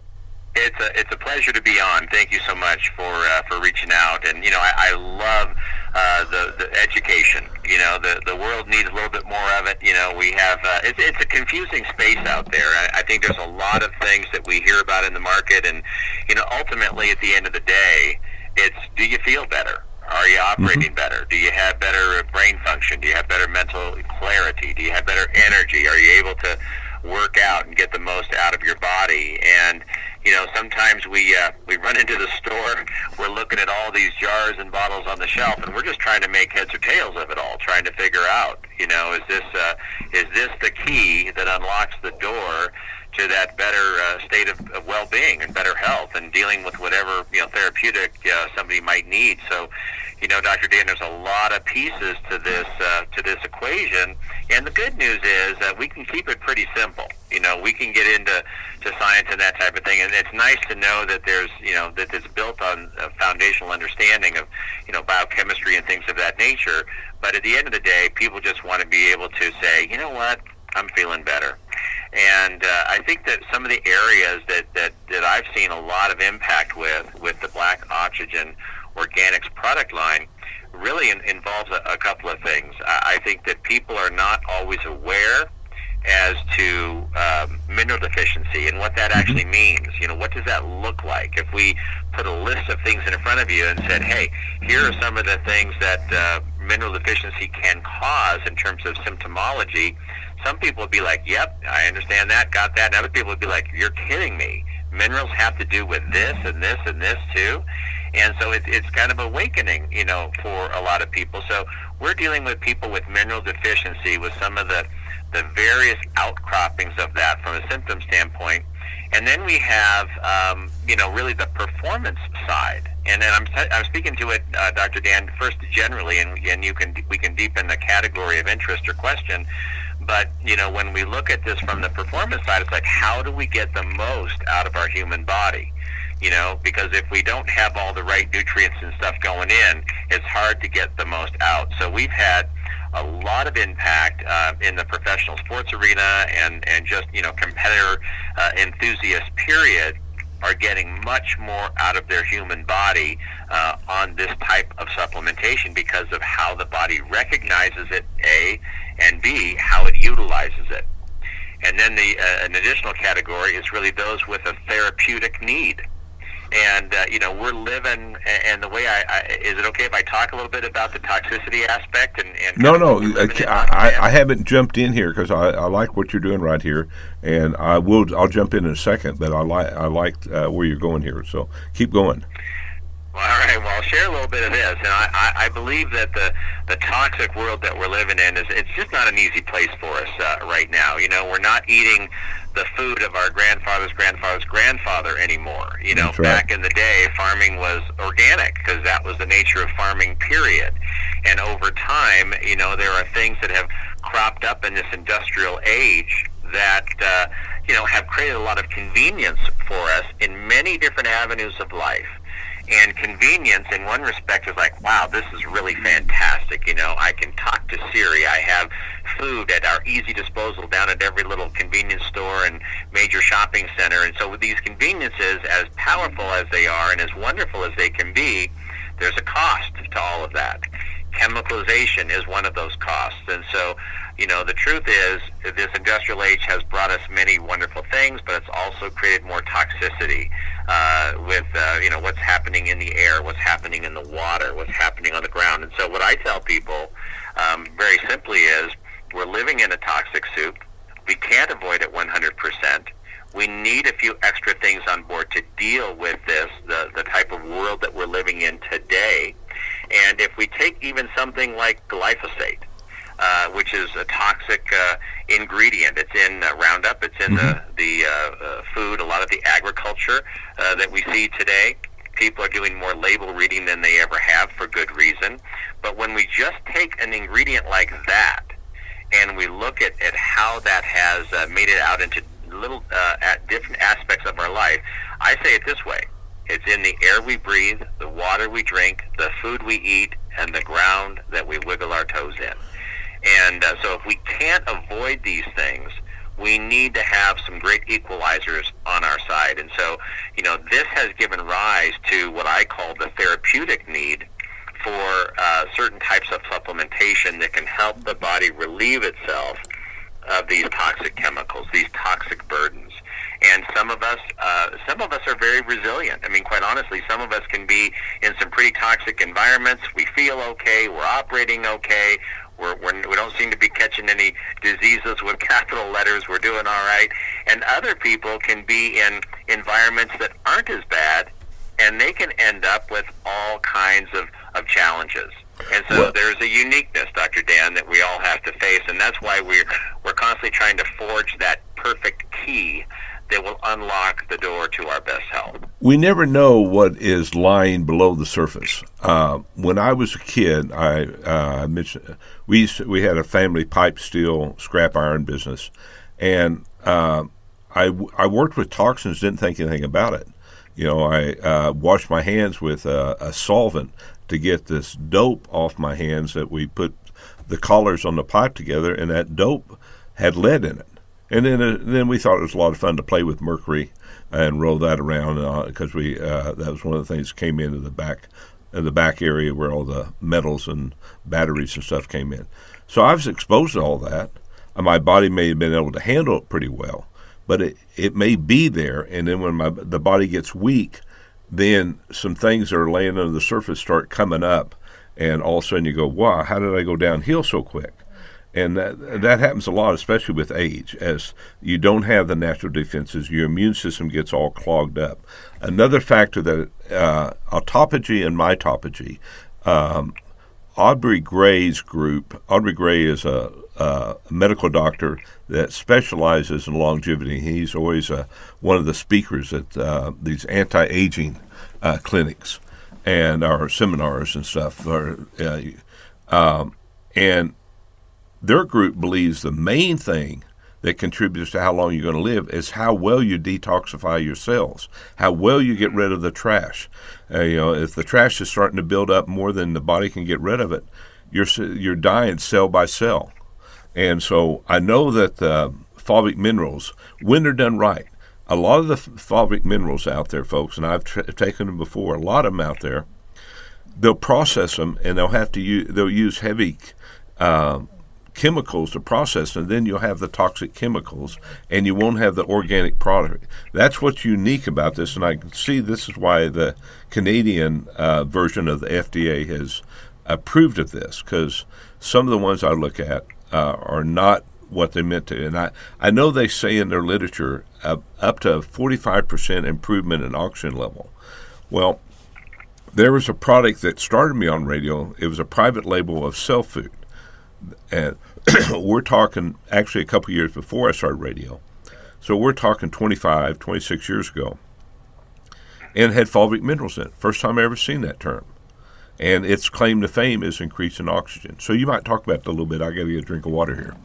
it's a it's a pleasure to be on. Thank you so much for uh, for reaching out. And, you know, I, I love uh, the, the education. You know, the, the world needs a little bit more of it. You know, we have, uh, it's, it's a confusing space out there. I, I think there's a lot of things that we hear about in the market. And, you know, ultimately at the end of the day, it's, do you feel better? Are you operating mm-hmm. better? Do you have better brain function? Do you have better mental clarity? Do you have better energy? Are you able to work out and get the most out of your body? And, you know, sometimes we uh, we run into the store, we're looking at all these jars and bottles on the shelf, and we're just trying to make heads or tails of it all, trying to figure out, you know, is this uh, is this the key that unlocks the door to that better uh, state of, of well-being and better health and dealing with whatever, you know, therapeutic uh, somebody might need. So, you know, Doctor Dan, there's a lot of pieces to this uh, to this equation, and the good news is that we can keep it pretty simple. You know, we can get into to science and that type of thing, and it's nice to know that there's, you know, that it's built on a foundational understanding of, you know, biochemistry and things of that nature. But at the end of the day, people just want to be able to say, you know what, I'm feeling better. And uh, I think that some of the areas that, that, that I've seen a lot of impact with, with the Black Oxygen Organics product line really in, involves a, a couple of things. I, I think that people are not always aware as to um, mineral deficiency and what that actually means. You know, what does that look like? If we put a list of things in front of you and said, hey, here are some of the things that uh, mineral deficiency can cause in terms of symptomology, some people would be like, yep, I understand that, got that. And other people would be like, you're kidding me. Minerals have to do with this and this and this too. And so it, it's kind of awakening, you know, for a lot of people. So we're dealing with people with mineral deficiency with some of the, the various outcroppings of that from a symptom standpoint. And then we have, um, you know, really the performance side. And then I'm, I'm speaking to it, uh, Doctor Dan, first generally, and, and you can we can deepen the category of interest or question. But, you know, when we look at this from the performance side, it's like, how do we get the most out of our human body? You know, because if we don't have all the right nutrients and stuff going in, it's hard to get the most out. So we've had a lot of impact uh, in the professional sports arena and, and just, you know, competitor uh, enthusiasts, period, are getting much more out of their human body uh, on this type of supplementation because of how the body recognizes it, A, and B, how it utilizes it. And then the uh, an additional category is really those with a therapeutic need. And, uh, you know, we're living, and the way I, I, is it okay if I talk a little bit about the toxicity aspect? And, and No, no, I, I, I haven't jumped in here because I, I like what you're doing right here, and I will, I'll jump in in a second, but I like I like uh, where you're going here, so keep going. Well, all right. Well, I'll share a little bit of this, and I, I, I believe that the the toxic world that we're living in is it's just not an easy place for us uh, right now. You know, we're not eating the food of our grandfather's grandfather's grandfather anymore. You know, That's right. Back in the day, farming was organic because that was the nature of farming. Period. And over time, you know, there are things that have cropped up in this industrial age that uh, you know have created a lot of convenience for us in many different avenues of life. And convenience, in one respect, is like, wow, this is really fantastic. You know, I can talk to Siri. I have food at our easy disposal down at every little convenience store and major shopping center. And so with these conveniences, as powerful as they are and as wonderful as they can be, there's a cost to all of that. Chemicalization is one of those costs. And so, you know, the truth is this industrial age has brought us many wonderful things, but it's also created more toxicity uh, with, uh, you know, what's happening in the air, what's happening in the water, what's happening on the ground. And so what I tell people um, very simply is we're living in a toxic soup. We can't avoid it one hundred percent. We need a few extra things on board to deal with this, the, the type of world that we're living in today. And if we take even something like glyphosate, uh, which is a toxic uh, ingredient, it's in uh, Roundup, it's in mm-hmm. the, the uh, uh, food, a lot of the agriculture uh, that we see today. People are doing more label reading than they ever have for good reason. But when we just take an ingredient like that and we look at, at how that has uh, made it out into little uh, at different aspects of our life, I say it this way. It's in the air we breathe, the water we drink, the food we eat, and the ground that we wiggle our toes in. And uh, so if we can't avoid these things, we need to have some great equalizers on our side. And so, you know, this has given rise to what I call the therapeutic need for uh, certain types of supplementation that can help the body relieve itself of these toxic chemicals, these toxic burdens. And some of us, uh, some of us are very resilient. I mean, quite honestly, some of us can be in some pretty toxic environments. We feel okay. We're operating okay. We're, we're, we don't seem to be catching any diseases with capital letters. We're doing all right. And other people can be in environments that aren't as bad, and they can end up with all kinds of, of challenges. And so well, there's a uniqueness, Doctor Dan, that we all have to face, and that's why we're we're constantly trying to forge that perfect key that will unlock the door to our best health. We never know what is lying below the surface. Uh, when I was a kid, I uh, mentioned we used to, we had a family pipe steel scrap iron business, and uh, I I worked with toxins, didn't think anything about it. You know, I uh, washed my hands with a, a solvent to get this dope off my hands that we put the collars on the pipe together, and that dope had lead in it. And then uh, then we thought it was a lot of fun to play with mercury and roll that around because uh, we uh, that was one of the things that came into the back in the back area where all the metals and batteries and stuff came in. So I was exposed to all that. And my body may have been able to handle it pretty well, but it, it may be there. And then when my the body gets weak, then some things that are laying under the surface start coming up, and all of a sudden you go, wow, how did I go downhill so quick? And that, that happens a lot, especially with age, as you don't have the natural defenses. Your immune system gets all clogged up. Another factor that uh, autophagy and mitophagy, um, Aubrey Gray's group, Aubrey Gray is a, a medical doctor that specializes in longevity. He's always uh, one of the speakers at uh, these anti-aging uh, clinics and our seminars and stuff. Or, uh, um, and their group believes the main thing that contributes to how long you're going to live is how well you detoxify your cells, how well you get rid of the trash. Uh, you know, if the trash is starting to build up more than the body can get rid of it, you're you're dying cell by cell. And so I know that uh, fulvic minerals, when they're done right, a lot of the fulvic minerals out there, folks, and I've tra- taken them before, a lot of them out there, they'll process them and they'll have to use they'll use heavy uh, chemicals to process, and then you'll have the toxic chemicals, and you won't have the organic product. That's what's unique about this, and I can see this is why the Canadian uh, version of the F D A has approved of this, because some of the ones I look at uh, are not what they meant to. And I, I know they say in their literature uh, up to forty-five percent improvement in oxygen level. Well, there was a product that started me on radio. It was a private label of Cell Food. And we're talking actually a couple years before I started radio. So we're talking twenty-five, twenty-six years ago. And it had fulvic minerals in it. First time I ever seen that term. And its claim to fame is increasing oxygen. So you might talk about that a little bit. I got to get a drink of water here.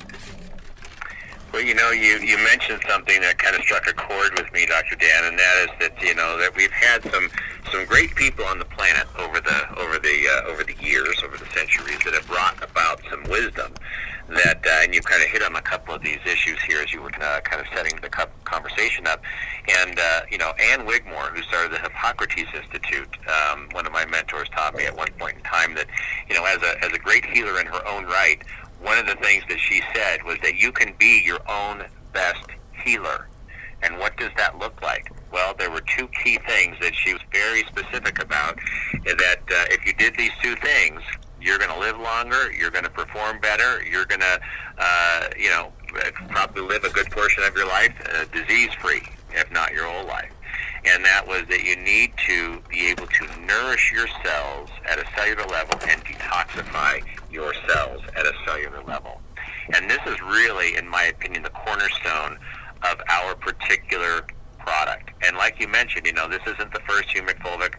Well, you know, you, you mentioned something that kind of struck a chord with me, Doctor Dan, and that is that, you know, that we've had some some great people on the planet over the over the uh, over the years, over the centuries, that have brought about some wisdom. That uh, and you kind of hit on a couple of these issues here as you were uh, kind of setting the conversation up. And uh, you know, Ann Wigmore, who started the Hippocrates Institute, um, one of my mentors, taught me at one point in time that, you know, as a as a great healer in her own right, one of the things that she said was that you can be your own best healer. And what does that look like? Well, there were two key things that she was very specific about, that uh, if you did these two things, you're going to live longer, you're going to perform better, you're going to, uh, you know, probably live a good portion of your life uh, disease-free, if not your whole life. And that was that you need to be able to nourish your cells at a cellular level and detoxify your cells at a cellular level. And this is really, in my opinion, the cornerstone of our particular product. And like you mentioned, you know, this isn't the first humic fulvic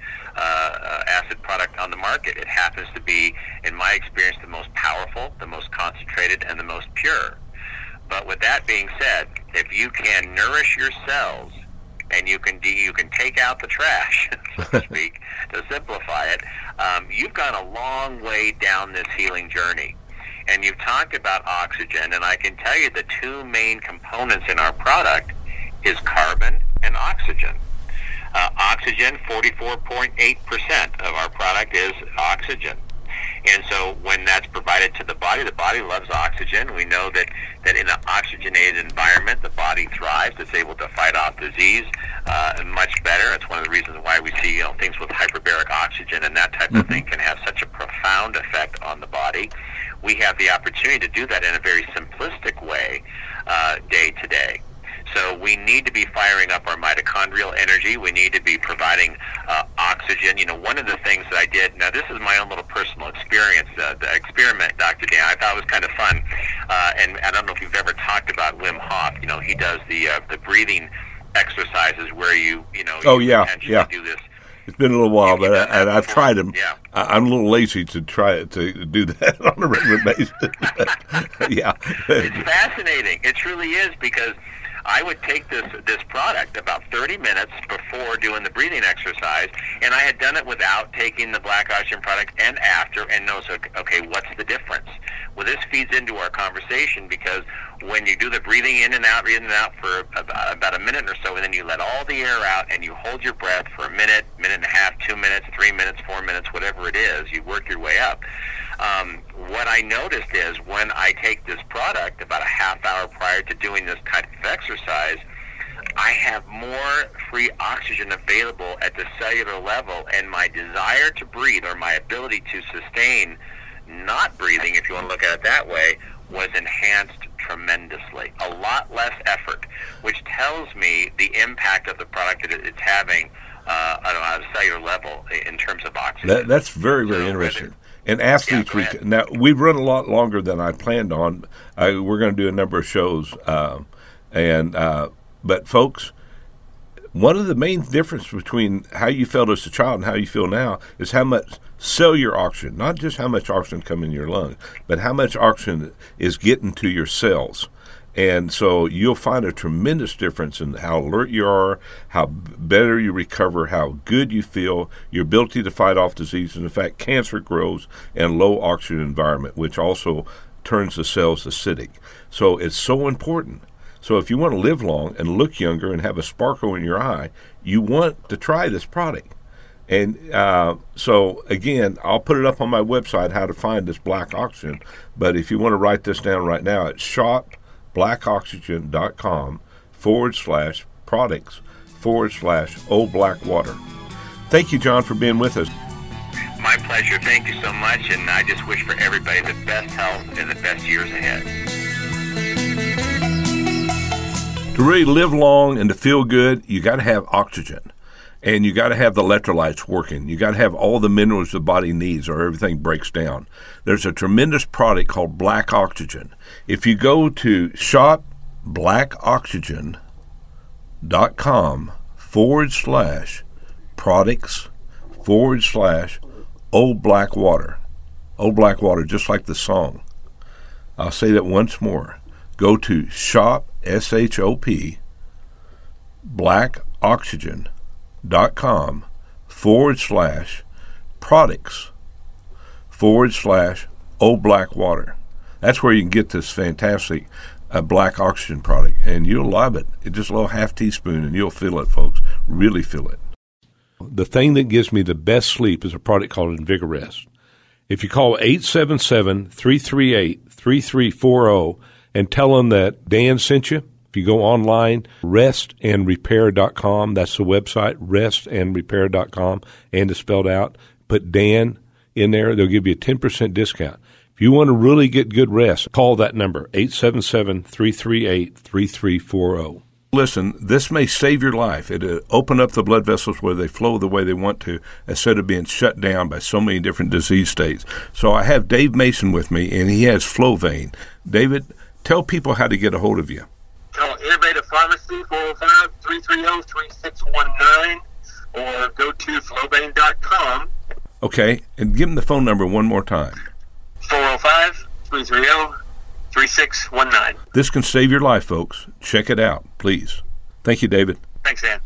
uh, acid product on the market. It happens to be, in my experience, the most powerful, the most concentrated, and the most pure. But with that being said, if you can nourish your cells, and you can de- you can take out the trash, so to speak, to simplify it, um, you've gone a long way down this healing journey. And you've talked about oxygen, and I can tell you the two main components in our product is carbon and oxygen. Uh, oxygen, forty-four point eight percent of our product is oxygen. And so when that's provided to the body, the body loves oxygen. We know that, that in an oxygenated environment, the body thrives. It's able to fight off disease uh, much better. It's one of the reasons why we see, you know, things with hyperbaric oxygen and that type mm-hmm. of thing can have such a profound effect on the body. We have the opportunity to do that in a very simplistic way uh, day to day. So we need to be firing up our mitochondrial energy. We need to be providing uh, oxygen. You know, one of the things that I did, now this is my own little personal experience, uh, the experiment, Doctor Dan, I thought it was kind of fun. Uh, and I don't know if you've ever talked about Wim Hof. You know, he does the uh, the breathing exercises where you, you know, oh, you yeah, yeah. do this. It's been a little while, but I, and I've tried them. Yeah. I, I'm a little lazy to try to do that on a regular basis. Yeah. It's fascinating. It truly is, because I would take this this product about thirty minutes before doing the breathing exercise, and I had done it without taking the black oxygen product and after, and know, so, okay, what's the difference? Well, this feeds into our conversation, because when you do the breathing in and out, in and out for about, about a minute or so, and then you let all the air out and you hold your breath for a minute, minute and a half, two minutes, three minutes, four minutes, whatever it is, you work your way up. Um, what I noticed is when I take this product about a half hour prior to doing this type of exercise, I have more free oxygen available at the cellular level, and my desire to breathe, or my ability to sustain not breathing, if you want to look at it that way, was enhanced tremendously. A lot less effort, which tells me the impact of the product that it's having uh, on a cellular level in terms of oxygen. That, that's very, very so interesting. Whether, and athletes, yeah, we, now we've run a lot longer than I planned on. Uh, we're going to do a number of shows, uh, and uh, but folks, one of the main differences between how you felt as a child and how you feel now is how much cellular oxygen, not just how much oxygen comes in your lungs, but how much oxygen is getting to your cells. And so you'll find a tremendous difference in how alert you are, how better you recover, how good you feel, your ability to fight off disease. And in fact, cancer grows in a low oxygen environment, which also turns the cells acidic. So it's so important. So if you want to live long and look younger and have a sparkle in your eye, you want to try this product. And uh, so, again, I'll put it up on my website, how to find this black oxygen. But if you want to write this down right now, it's shop blackoxygen.com forward slash products forward slash old black water. Thank you, John, for being with us. My pleasure. Thank you so much. And I just wish for everybody the best health and the best years ahead. To really live long and to feel good, you got to have oxygen. And you got to have the electrolytes working. You got to have all the minerals the body needs or everything breaks down. There's a tremendous product called Black Oxygen. If you go to shop black oxygen dot com forward slash products forward slash Old Black Water. Old Black Water, just like the song. I'll say that once more. Go to shop, S H O P, black oxygen dot com forward slash products forward slash Old Black Water. That's where you can get this fantastic uh, black oxygen product, and you'll love it. It's just a little half teaspoon, and you'll feel it, folks. Really feel it. The thing that gives me the best sleep is a product called Invigorest. If you call eight seven seven, three three eight, three three four zero and tell them that Dan sent you, if you go online, rest and repair dot com, that's the website, rest and repair dot com, and it's spelled out. Put Dan in there, they'll give you a ten percent discount. If you want to really get good rest, call that number, eight seven seven, three three eight, three three four zero. Listen, this may save your life. It'll open up the blood vessels where they flow the way they want to, instead of being shut down by so many different disease states. So I have Dave Mason with me, and he has FlowVein. David, tell people how to get a hold of you. Call Innovative Pharmacy, four oh five, three three zero, three six one nine, or go to flow vein dot com. Okay, and give them the phone number one more time. four oh five, three three zero, three six one nine. This can save your life, folks. Check it out, please. Thank you, David. Thanks, Dan.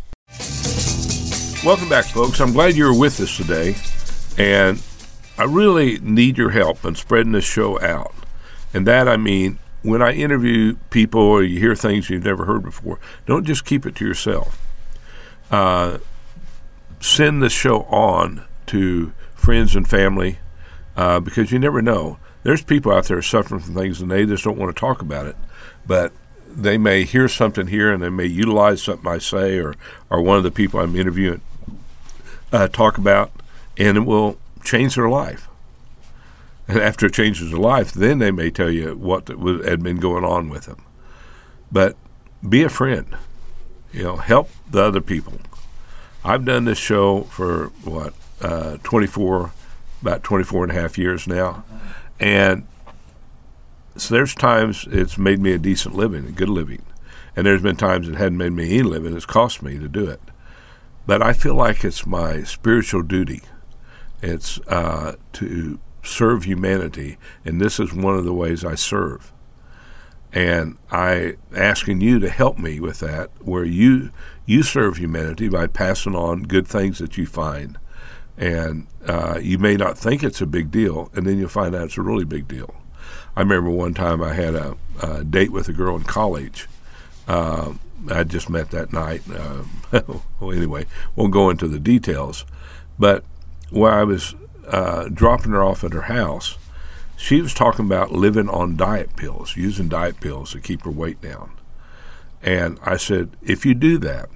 Welcome back, folks. I'm glad you're with us today, and I really need your help in spreading this show out. And that, I mean, when I interview people or you hear things you've never heard before, don't just keep it to yourself. Uh, send this show on to friends and family, uh, because you never know. There's people out there suffering from things and they just don't want to talk about it, but they may hear something here and they may utilize something I say or, or one of the people I'm interviewing uh, talk about, and it will change their life. And after it changes their life, then they may tell you what had been going on with them. But be a friend. You know, help the other people. I've done this show for, what, uh, twenty-four, about twenty-four and a half years now. And so there's times it's made me a decent living, a good living. And there's been times it hadn't made me any living. It's cost me to do it. But I feel like it's my spiritual duty. It's uh, to serve humanity, and this is one of the ways I serve. And I asking you to help me with that, where you you serve humanity by passing on good things that you find. And uh, you may not think it's a big deal, and then you'll find out it's a really big deal. I remember one time I had a, a date with a girl in college. Uh, I just met that night. Uh, well, anyway, won't go into the details. But while I was uh, dropping her off at her house, she was talking about living on diet pills, using diet pills to keep her weight down. And I said, if you do that,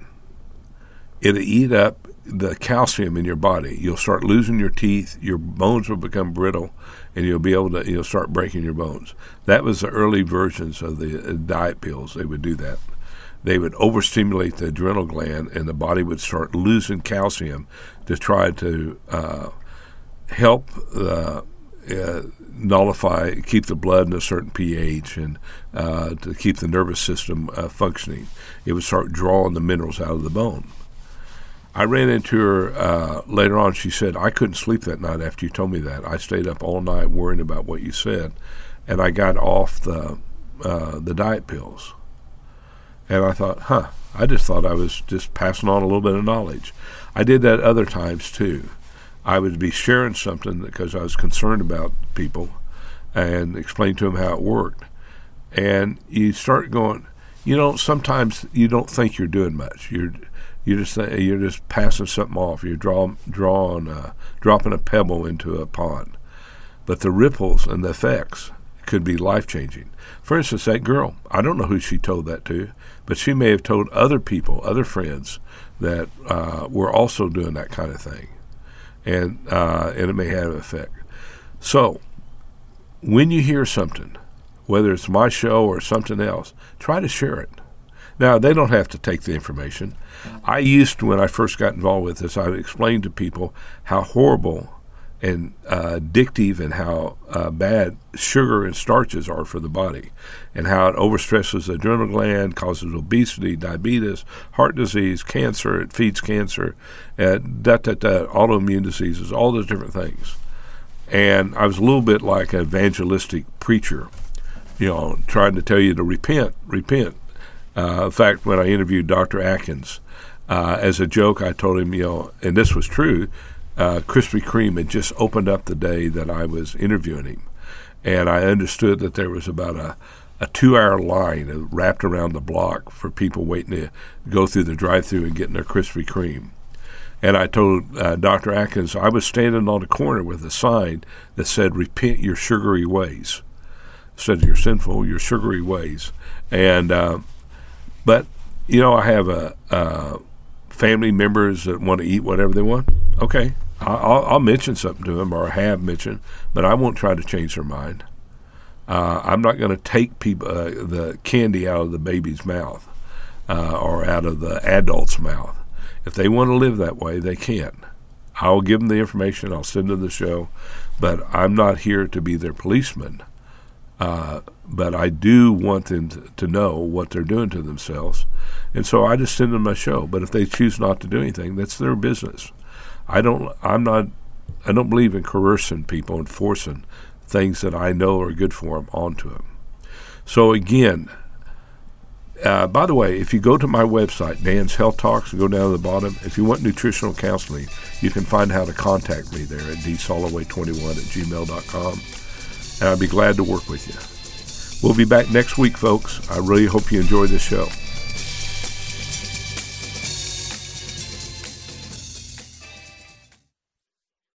it'll eat up the calcium in your body. You'll start losing your teeth, your bones will become brittle, and you'll be able to, you'll start breaking your bones. That was the early versions of the diet pills. They would do that. They would overstimulate the adrenal gland, and the body would start losing calcium to try to uh, help uh, uh, nullify, keep the blood in a certain pH, and uh, to keep the nervous system uh, functioning. It would start drawing the minerals out of the bone. I ran into her uh, later on. She said, I couldn't sleep that night after you told me that. I stayed up all night worrying about what you said, and I got off the uh, the diet pills. And I thought, huh, I just thought I was just passing on a little bit of knowledge. I did that other times too. I would be sharing something because I was concerned about people and explain to them how it worked. And you start going, you know, sometimes you don't think you're doing much. You're you just you're just passing something off. You're draw, drawing, uh, dropping a pebble into a pond. But the ripples and the effects could be life-changing. For instance, that girl, I don't know who she told that to, but she may have told other people, other friends, that uh, were also doing that kind of thing. And, uh, and it may have an effect. So, when you hear something, whether it's my show or something else, try to share it. Now, they don't have to take the information. I used to, when I first got involved with this, I would explain to people how horrible and uh, addictive and how uh, bad sugar and starches are for the body, and how it overstresses the adrenal gland, causes obesity, diabetes, heart disease, cancer, it feeds cancer, uh, da, da, da, autoimmune diseases, all those different things. And I was a little bit like an evangelistic preacher, you know, trying to tell you to repent, repent. Uh, in fact, when I interviewed Doctor Atkins, uh, as a joke, I told him, you know, and this was true, Uh, Krispy Kreme had just opened up the day that I was interviewing him, and I understood that there was about a, a two-hour line wrapped around the block for people waiting to go through the drive-thru and getting their Krispy Kreme. And I told uh, Doctor Atkins I was standing on the corner with a sign that said, "Repent your sugary ways." It said, "You're sinful, your sugary ways." And uh, but you know, I have a. a family members that want to eat whatever they want, okay, I'll, I'll mention something to them, or I have mentioned, but I won't try to change their mind. Uh, I'm not going to take people uh, the candy out of the baby's mouth uh, or out of the adult's mouth. If they want to live that way, they can. I'll give them the information. I'll send them the show, but I'm not here to be their policeman. Uh, but I do want them to, to know what they're doing to themselves. And so I just send them my show. But if they choose not to do anything, that's their business. I don't, I'm not, I don't believe in coercing people and forcing things that I know are good for them onto them. So again, uh, by the way, if you go to my website, Dan's Health Talks, and go down to the bottom, if you want nutritional counseling, you can find how to contact me there at d soloway twenty-one at gmail dot com. And I'd be glad to work with you. We'll be back next week, folks. I really hope you enjoy this show.